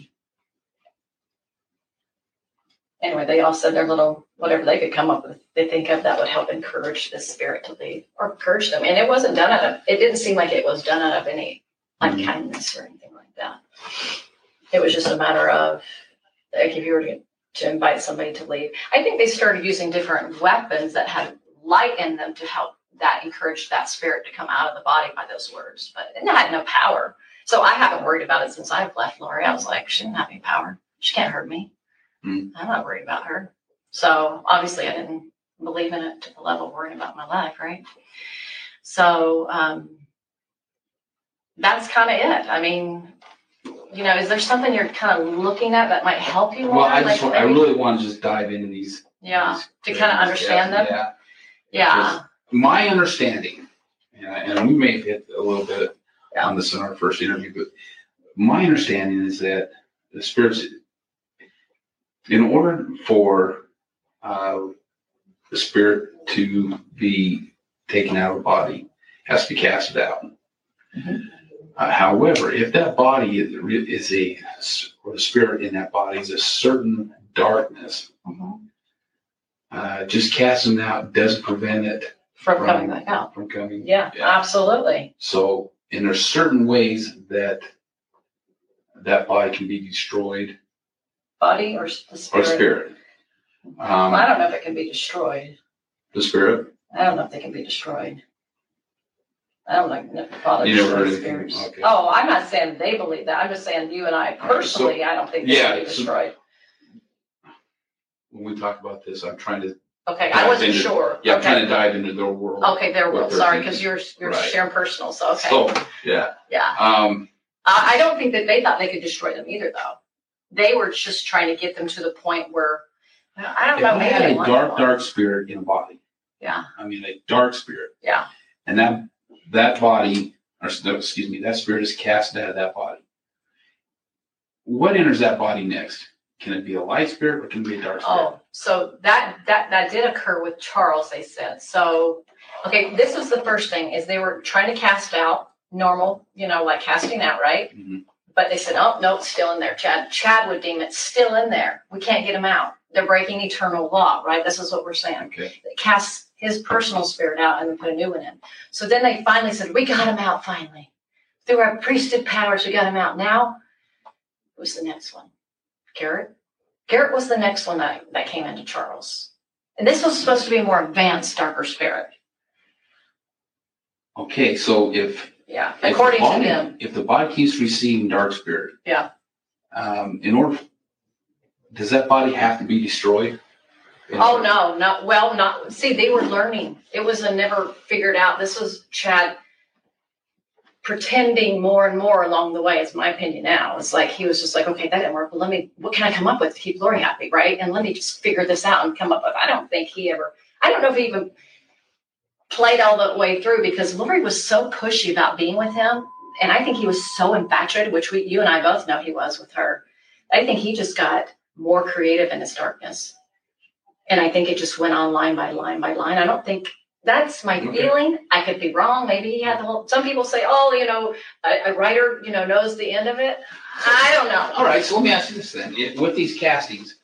anyway, they all said their little, whatever they could come up with, they think of that would help encourage the spirit to leave or encourage them. And it wasn't done it didn't seem like it was done out of any unkindness or anything like that. It was just a matter of, like, if you were to invite somebody to leave. I think they started using different weapons that had light in them to help that encouraged that spirit to come out of the body by those words, but it had no power. So I haven't worried about it since I've left Lori. I was like, she didn't have any power. She can't hurt me. I'm not worried about her. So obviously I didn't believe in it to the level of worrying about my life, right? So that's kind of it. I mean, is there something you're kind of looking at that might help you? Well, I really want to just dive into these. Yeah, to kind of understand them. Yeah. My understanding, and we may have hit a little bit on this in our first interview, but my understanding is that the spirits, in order for the spirit to be taken out of the body, has to be casted out. However, if that body is or the spirit in that body is a certain darkness, just casting out doesn't prevent it From coming back out. From coming. Yeah, absolutely. So, and there's certain ways that body can be destroyed. Body or the spirit? Or spirit. I don't know if it can be destroyed. The spirit? I don't know if they can be destroyed. I don't know if the Father You never heard destroys anything? spirits. Okay. Oh, I'm not saying they believe that. I'm just saying you and I personally, I don't think they can be destroyed. When we talk about this, I'm trying to. Okay, I wasn't sure. Yeah, I'm Okay. trying to dive into their world. Okay, their world. Sorry, because you're Right. sharing personal. So okay. So yeah. Yeah. I don't think that they thought they could destroy them either, though. They were just trying to get them to the point where I don't If know. I Maybe had they a wanted dark spirit in a body. Yeah. I mean, a dark spirit. Yeah. And that body, or excuse me, that spirit is cast out of that body. What enters that body next? Can it be a light spirit or can it be a dark spirit? Oh, so that did occur with Charles, they said. So, okay, this was the first thing is they were trying to cast out normal, like casting out, right? Mm-hmm. But they said, oh, no, it's still in there. Chad would deem it's still in there. We can't get him out. They're breaking eternal law, right? This is what we're saying. Okay. They cast his personal spirit out and then put a new one in. So then they finally said, we got him out finally. Through our priesthood powers, we got him out. Now, who's the next one? Garrett? Garrett was the next one that came into Charles. And this was supposed to be a more advanced, darker spirit. Okay, so if according to them. If the body keeps receiving dark spirit, yeah. Does that body have to be destroyed? Oh, no, not. See, they were learning. It was a never figured out. This was Chad pretending more and more along the way. It's my opinion now. It's like he was just like, okay, that didn't work. But what can I come up with to keep Lori happy, right? And let me just figure this out and come up with. I don't know if he even played all the way through because Lori was so pushy about being with him. And I think he was so infatuated, which you and I both know he was with her. I think he just got more creative in his darkness. And I think it just went on line by line by line. I don't think that's my feeling. I could be wrong. Maybe he had some people say, oh, a writer, knows the end of it. I don't know. All right. So let me ask you this then. With these castings,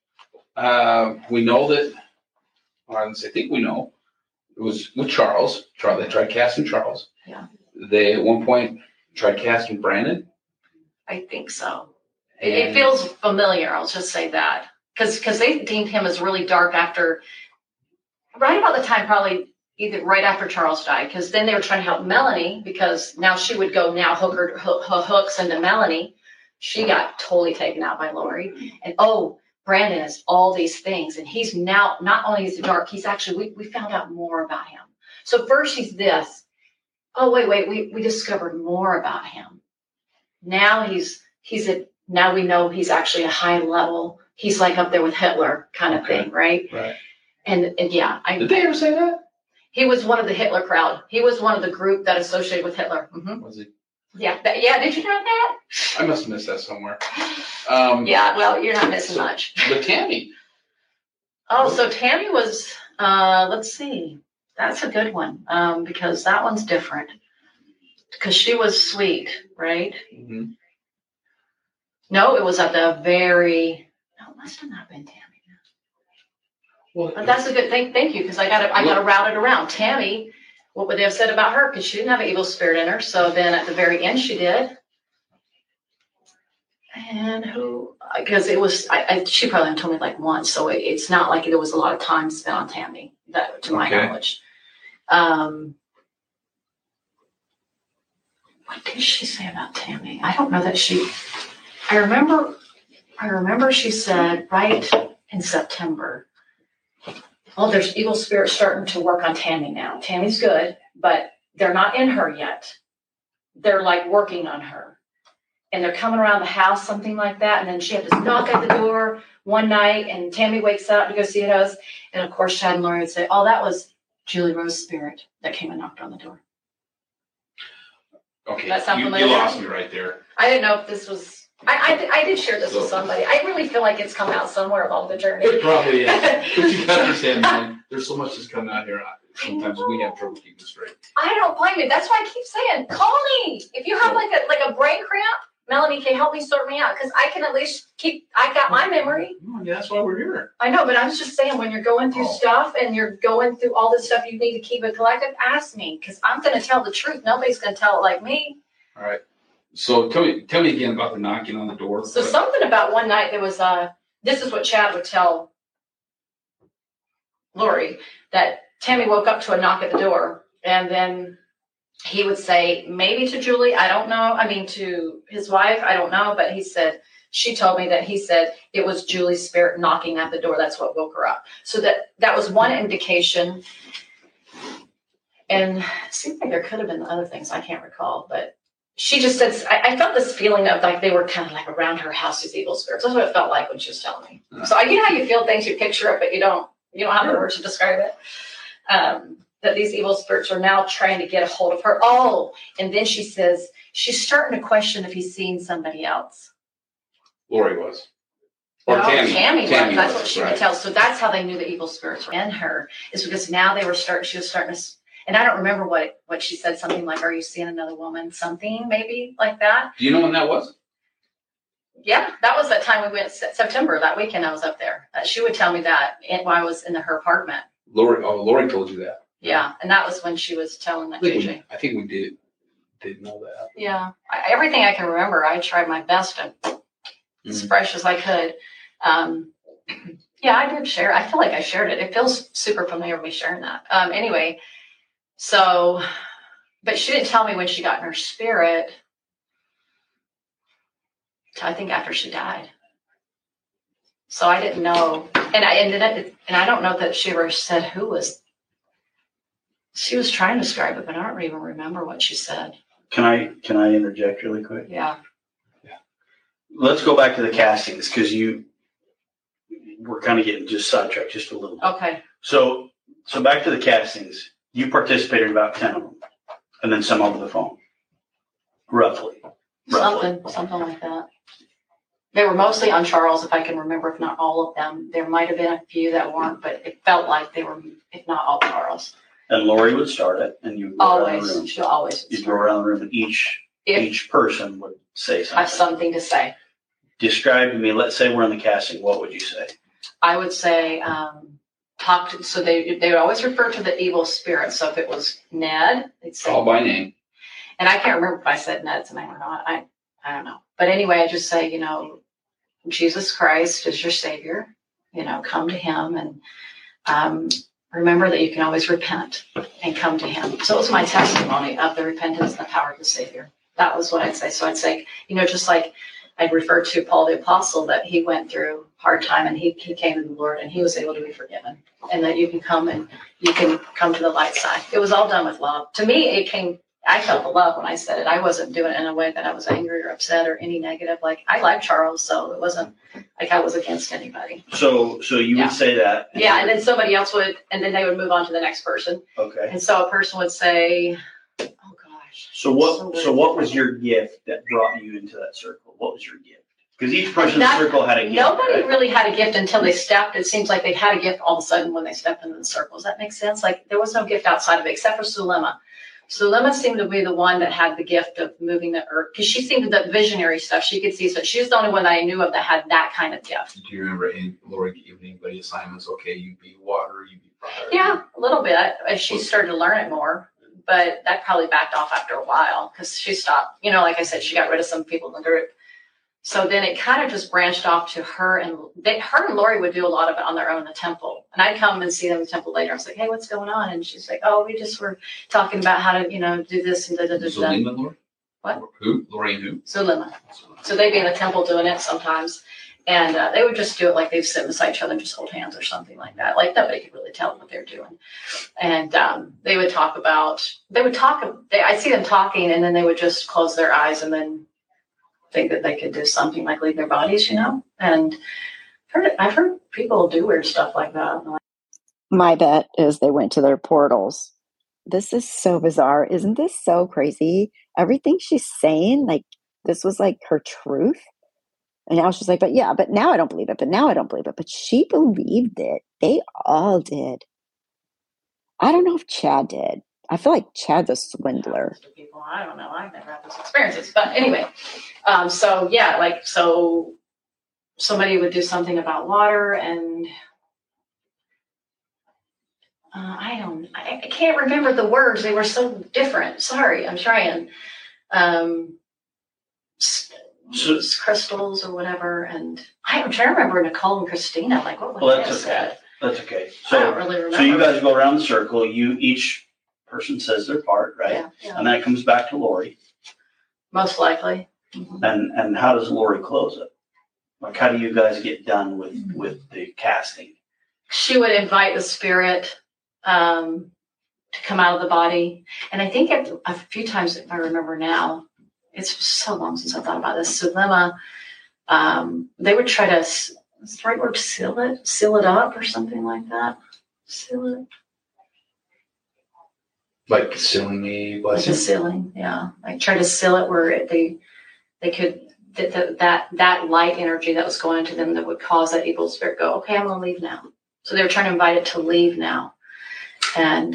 we know that, I think we know it was with Charles. They tried casting Charles. Yeah. They at one point tried casting Brandon. I think so. It feels familiar. I'll just say that. Because they deemed him as really dark right about the time, probably either right after Charles died, because then they were trying to help Melanie because now she would go hooks into Melanie. She got totally taken out by Lori. And Brandon is all these things. And he's now, not only is he dark, he's actually, we found out more about him. So first he's this. Oh, wait, we discovered more about him. Now now we know he's actually a high level. He's like up there with Hitler kind of thing, right? Right. And yeah. Did they ever say that? He was one of the Hitler crowd. He was one of the group that associated with Hitler. Mm-hmm. Was he? Yeah. Did you know that? I must have missed that somewhere. Yeah, well, you're not missing much. But Tammy. Oh, so Tammy was, let's see. That's a good one because that one's different. Because she was sweet, right? Mm-hmm. No, it was at the it must have not been Tammy. Well, but that's a good thing. Thank you, because I got to route it around. Tammy, what would they have said about her? Because she didn't have an evil spirit in her. So then at the very end, she did. And who? Because it was, she probably told me like once. So it's not like there was a lot of time spent on Tammy, to my knowledge. What did she say about Tammy? I don't know that I remember she said right in September, there's evil spirits starting to work on Tammy now. Tammy's good, but they're not in her yet. They're like working on her. And they're coming around the house, something like that. And then she had to knock at the door one night and Tammy wakes up to go see us. And of course, Chad and Lori would say, oh, that was Julie Rose's spirit that came and knocked on the door. Okay, That sound you familiar? lost me right there. I didn't know if this was I did share this with somebody. I really feel like it's come out somewhere along the journey. It probably is. But you gotta understand, man, there's so much that's coming out here. Sometimes we have trouble keeping straight. I don't blame you. That's why I keep saying, call me. If you have like a brain cramp, Melanie can help me sort me out because I can at least I got my memory. Oh, yeah, that's why we're here. I know, but I was just saying when you're going through stuff and you're going through all this stuff, you need to keep it collective. Ask me because I'm going to tell the truth. Nobody's going to tell it like me. All right. So tell me again about the knocking on the door. So something about one night there was this is what Chad would tell Lori, that Tammy woke up to a knock at the door and then he would say, maybe to Julie, I don't know. I mean, to his wife, I don't know. But he said, she told me that he said it was Julie's spirit knocking at the door. That's what woke her up. So that was one indication. And it seemed like there could have been other things. I can't recall. But she just said, I felt this feeling of like they were kind of like around her house, these evil spirits. That's what it felt like when she was telling me. So you know how you feel things, you picture it, but you don't have the words to describe it. That these evil spirits are now trying to get a hold of her. Oh, and then she says she's starting to question if he's seeing somebody else. Lori was. Or no, Tammy was. That's what she right. would tell. So that's how they knew the evil spirits were in her, is because now she was starting to, and I don't remember what she said, something like, are you seeing another woman? Something maybe like that. Do you know when that was? Yeah, that was that time we went September, that weekend I was up there. She would tell me that while I was in her apartment. Lori told you that. Yeah, and that was when she was telling that JJ. I think we did know that. Yeah, everything I can remember, I tried my best to as fresh as I could. Yeah, I did share. I feel like I shared it. It feels super familiar with me sharing that. Anyway, so, but she didn't tell me when she got in her spirit. I think after she died. So I didn't know, and I don't know that she ever said who was. She was trying to describe it, but I don't even remember what she said. Can I interject really quick? Yeah. Let's go back to the castings because we're kind of getting just sidetracked just a little bit. Okay. So back to the castings. You participated in about 10 of them, and then some over the phone, roughly. Something like that. They were mostly on Charles, if I can remember, if not all of them. There might have been a few that weren't, but it felt like they were, if not all, Charles. And Lori would start it, and you would go around the room. She'll always. You'd go around the room, and each person would say something. I have something to say. Describe to me. Let's say we're in the casting. What would you say? I would say so they would always refer to the evil spirit. So if it was Ned, they'd say all by name. And I can't remember if I said Ned's name or not. I don't know. But anyway, I just say, Jesus Christ is your Savior. Come to Him and remember that you can always repent and come to Him. So it was my testimony of the repentance and the power of the Savior. That was what I'd say. So I'd say, just like I'd refer to Paul the Apostle, that he went through hard time and he came to the Lord and he was able to be forgiven. And that you can come to the light side. It was all done with love. To me, I felt the love when I said it. I wasn't doing it in a way that I was angry or upset or any negative. Like, I like Charles, so it wasn't like I was against anybody. So you would say that. Yeah, and then somebody else would, and then they would move on to the next person. Okay. And so a person would say, oh gosh. So what was your gift that brought you into that circle? What was your gift? Because each person's circle had a gift. Nobody really had a gift until they stepped. It seems like they had a gift all of a sudden when they stepped into the circle. Does that make sense? Like, there was no gift outside of it except for Sulema. Sulema seemed to be the one that had the gift of moving the earth, because she seemed that visionary stuff she could see. So she was the only one that I knew of that had that kind of gift. Do you remember Lori giving anybody assignments? Okay, you be water, you be fire. Yeah, a little bit. As she started to learn it more, but that probably backed off after a while because she stopped. Like I said, she got rid of some people in the group. So then it kind of just branched off to her and Lori would do a lot of it on their own in the temple. And I'd come and see them in the temple later. I was like, hey, what's going on? And she's like, oh, we just were talking about how to, do this and da-da-da-da. Zulema, Lori? What? Who? Lori and who? Zulema. So they'd be in the temple doing it sometimes. And they would just do it like they'd sit beside each other and just hold hands or something like that. Like, nobody could really tell what they're doing. And they would I'd see them talking and then they would just close their eyes and then think that they could do something like leave their bodies, and I've heard people do weird stuff like that. My bet is they went to their portals. This is so bizarre. Isn't this so crazy? Everything she's saying, like, this was like her truth. And now she's like, but now I don't believe it. But now I don't believe it. But she believed it. They all did. I don't know if Chad did. I feel like Chad's a swindler. People, I don't know. I've never had those experiences. But anyway, so somebody would do something about water, and I can't remember the words. They were so different. Sorry, I'm trying. Crystals or whatever, and I'm trying to remember Nicole and Christina. Like, what was that's okay. said? That's okay. I don't really remember. So you guys go around the circle. Each person says their part, right? Yeah. And then it comes back to Lori. Most likely. Mm-hmm. And how does Lori close it? Like, how do you guys get done with the casting? She would invite the spirit to come out of the body, and I think a few times, if I remember now, it's so long since I thought about this. Sulema, they would try to. What's the right word? Seal it up, or something like that. Seal it. Like sealing a blessing? Like a sealing, yeah. Like try to seal it where they could, that light energy that was going into them that would cause that evil spirit go, okay, I'm going to leave now. So they were trying to invite it to leave now. And,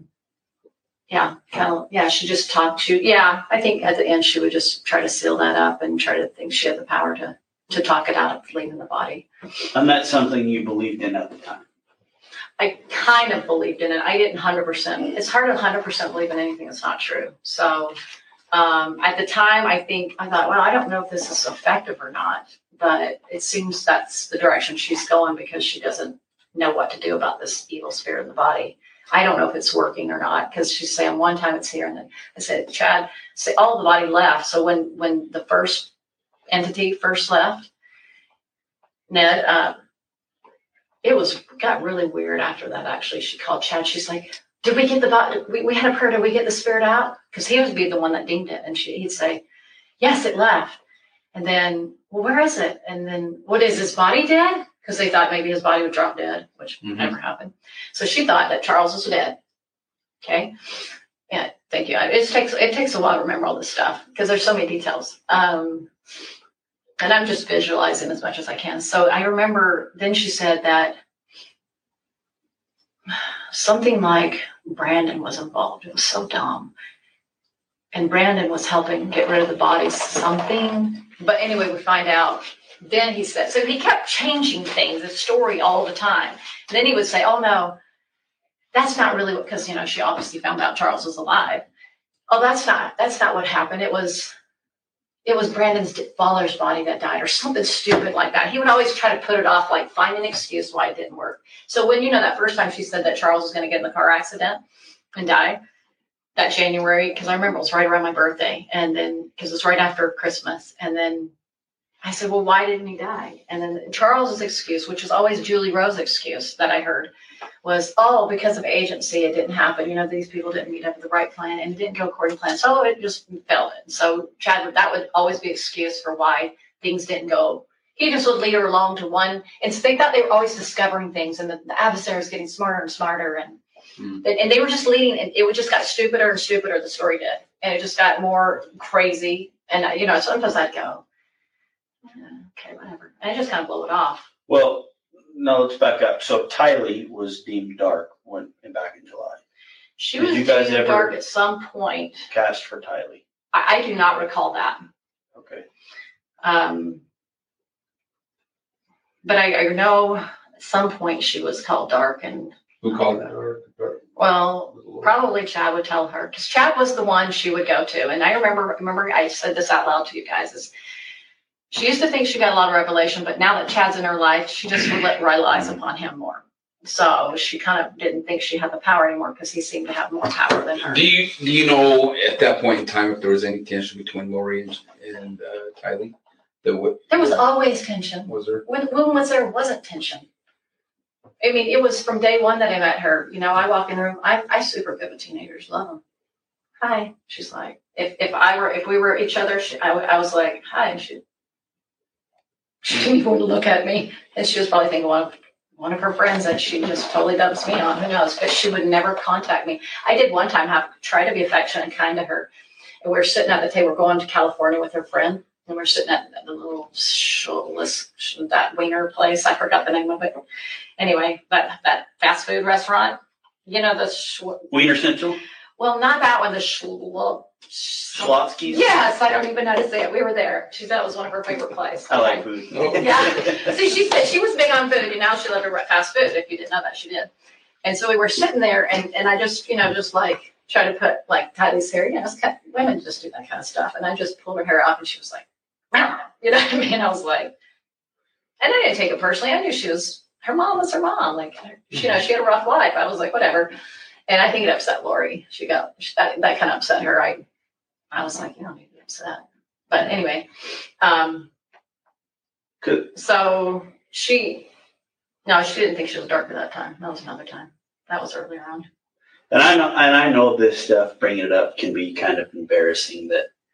she just talked to, I think at the end she would just try to seal that up and try to think she had the power to talk it out of leaving the body. And that's something you believed in at the time? I kind of believed in it. I didn't 100%. It's hard to 100% believe in anything that's not true. So at the time, I thought, well, I don't know if this is effective or not, but it seems that's the direction she's going because she doesn't know what to do about this evil spirit in the body. I don't know if it's working or not because she's saying one time it's here and then I said, Chad, say all the body left. So when the first entity first left, Ned, it got really weird after that. Actually, she called Chad. She's like, "Did we get the body? We had a prayer. Did we get the spirit out?" Because he would be the one that dinged it, and he'd say, "Yes, it left." And then, well, where is it? And then, what is his body dead? Because they thought maybe his body would drop dead, which never happened. So she thought that Charles was dead. Okay. Yeah. Thank you. It takes a while to remember all this stuff because there's so many details. And I'm just visualizing as much as I can. So I remember then she said that something like Brandon was involved. It was so dumb. And Brandon was helping get rid of the bodies, something. But anyway, we find out. Then he said, so he kept changing things, the story all the time. And then he would say, oh, no, that's not really what, because, she obviously found out Charles was alive. Oh, that's not what happened. It was Brandon's father's body that died or something stupid like that. He would always try to put it off, like find an excuse why it didn't work. So when, that first time she said that Charles was going to get in the car accident and die that January, because I remember it was right around my birthday. And then, because it was right after Christmas. And then I said, well, why didn't he die? And then Charles's excuse, which was always Julie Rose's excuse that I heard, was, oh, because of agency, it didn't happen. These people didn't meet up with the right plan and it didn't go according to plan. So it just fell in. So Chad, that would always be excuse for why things didn't go. He just would lead her along to one. And so they thought they were always discovering things and the adversary was getting smarter and smarter. And they were just leading, and it just got stupider and stupider, the story did. And it just got more crazy. And, sometimes I'd go, okay, whatever. And I just kind of blow it off. Well, no, let's back up. So Tylee was deemed dark back in July. She was deemed dark at some point. Cast for Tylee. I do not recall that. Okay. But I know at some point she was called dark. And who called her dark? Well, probably Chad would tell her because Chad was the one she would go to. And I remember I said this out loud to you guys she used to think she got a lot of revelation, but now that Chad's in her life, she just relies upon him more. So she kind of didn't think she had the power anymore because he seemed to have more power than her. Do you know at that point in time if there was any tension between Lori and Tylee? There was always tension. Was there? When was there wasn't tension? I mean, it was from day one that I met her. I walk in the room. I super good with teenagers. Love them. Hi. She's like, if we were each other, I was like, hi, and she didn't even want to look at me, and she was probably thinking one of her friends that she just totally dumps me on. Who knows? But she would never contact me. I did one time try to be affectionate and kind to her, and we were sitting at the table going to California with her friend, And we're sitting at the little that wiener place. I forgot the name of it. Anyway, that fast food restaurant. You know, the Wiener Central? Well, not that one. The Schlotsky's? Yes, I don't even know to say it. We were there. She said it was one of her favorite places. I like food. Yeah. See, she said she was big on food, and now she loved her fast food. If you didn't know that, she did. And so we were sitting there, and I just, just like try to put like Tylee's hair. Women just do that kind of stuff. And I just pulled her hair off, and she was like, you know what I mean? I was like, and I didn't take it personally. I knew her mom was her mom. Like, she had a rough life. I was like, whatever. And I think it upset Lori. That kind of upset her. I was like, you don't need to be upset. But anyway, so she didn't think she was dark at that time. That was another time. That was earlier on. And I know this stuff, bringing it up can be kind of embarrassing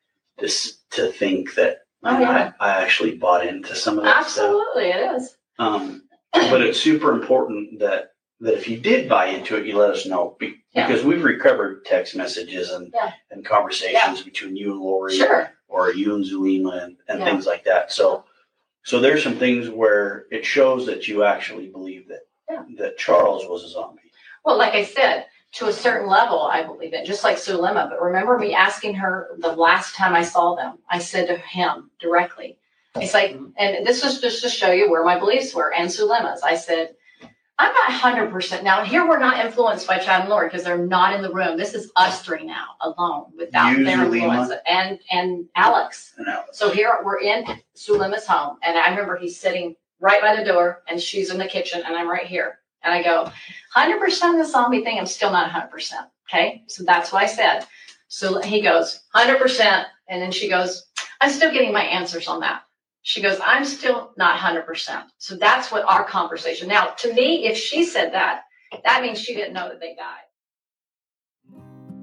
to think that I actually bought into some of that Absolutely, stuff. It is. But it's super important that if you did buy into it, you let us know because we've recovered text messages and conversations between you and Lori or you and Zulema and things like that. So there's some things where it shows that you actually believe that Charles was a zombie. Well, like I said, to a certain level, I believe it, just like Zulema. But remember me asking her the last time I saw them, I said to him directly, it's like, and this was just to show you where my beliefs were and Zulema's. I said, I'm not 100%. Now, here we're not influenced by Chad and Lori because they're not in the room. This is us three now, alone, without their influence. And Alex. So here we're in Zulema's home. And I remember he's sitting right by the door and she's in the kitchen and I'm right here. And I go, 100% of the zombie thing, I'm still not 100%. Okay? So that's what I said. So he goes, 100%. And then she goes, I'm still getting my answers on that. She goes, I'm still not 100%. So that's what our conversation. Now, to me, if she said that means she didn't know that they died.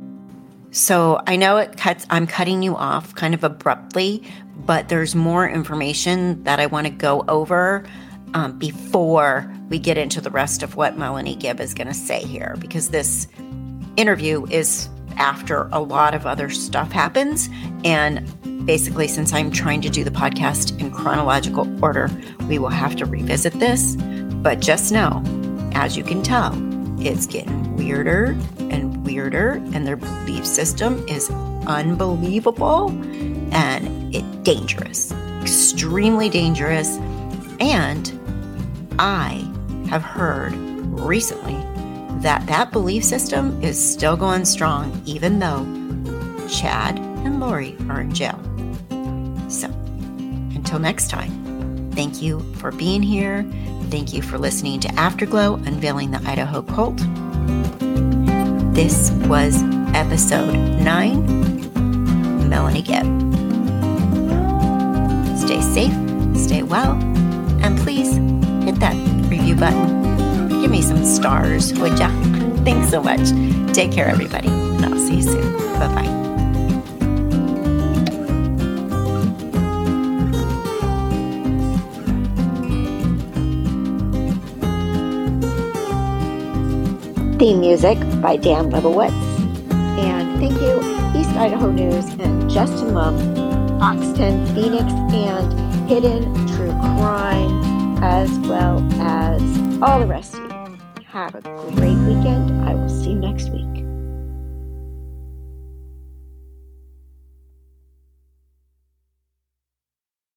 So I know I'm cutting you off kind of abruptly, but there's more information that I want to go over before we get into the rest of what Melanie Gibb is going to say here, because this interview is after a lot of other stuff happens. And basically, since I'm trying to do the podcast in chronological order, we will have to revisit this. But just know, as you can tell, it's getting weirder and weirder, and their belief system is unbelievable and dangerous, extremely dangerous. And I have heard recently that belief system is still going strong, even though Chad and Lori are in jail. So, until next time, thank you for being here. Thank you for listening to Afterglow, Unveiling the Idaho Cult. This was episode 9, Melanie Gibb. Stay safe, stay well, and please hit that review button. Give me some stars, would ya? Thanks so much. Take care, everybody, and I'll see you soon. Bye-bye. Theme music by Dan Lebowitz. And thank you, East Idaho News and Justin Love, Fox 10 Phoenix, and Hidden True Crime, as well as all the rest of you. Have a great weekend. I will see you next week.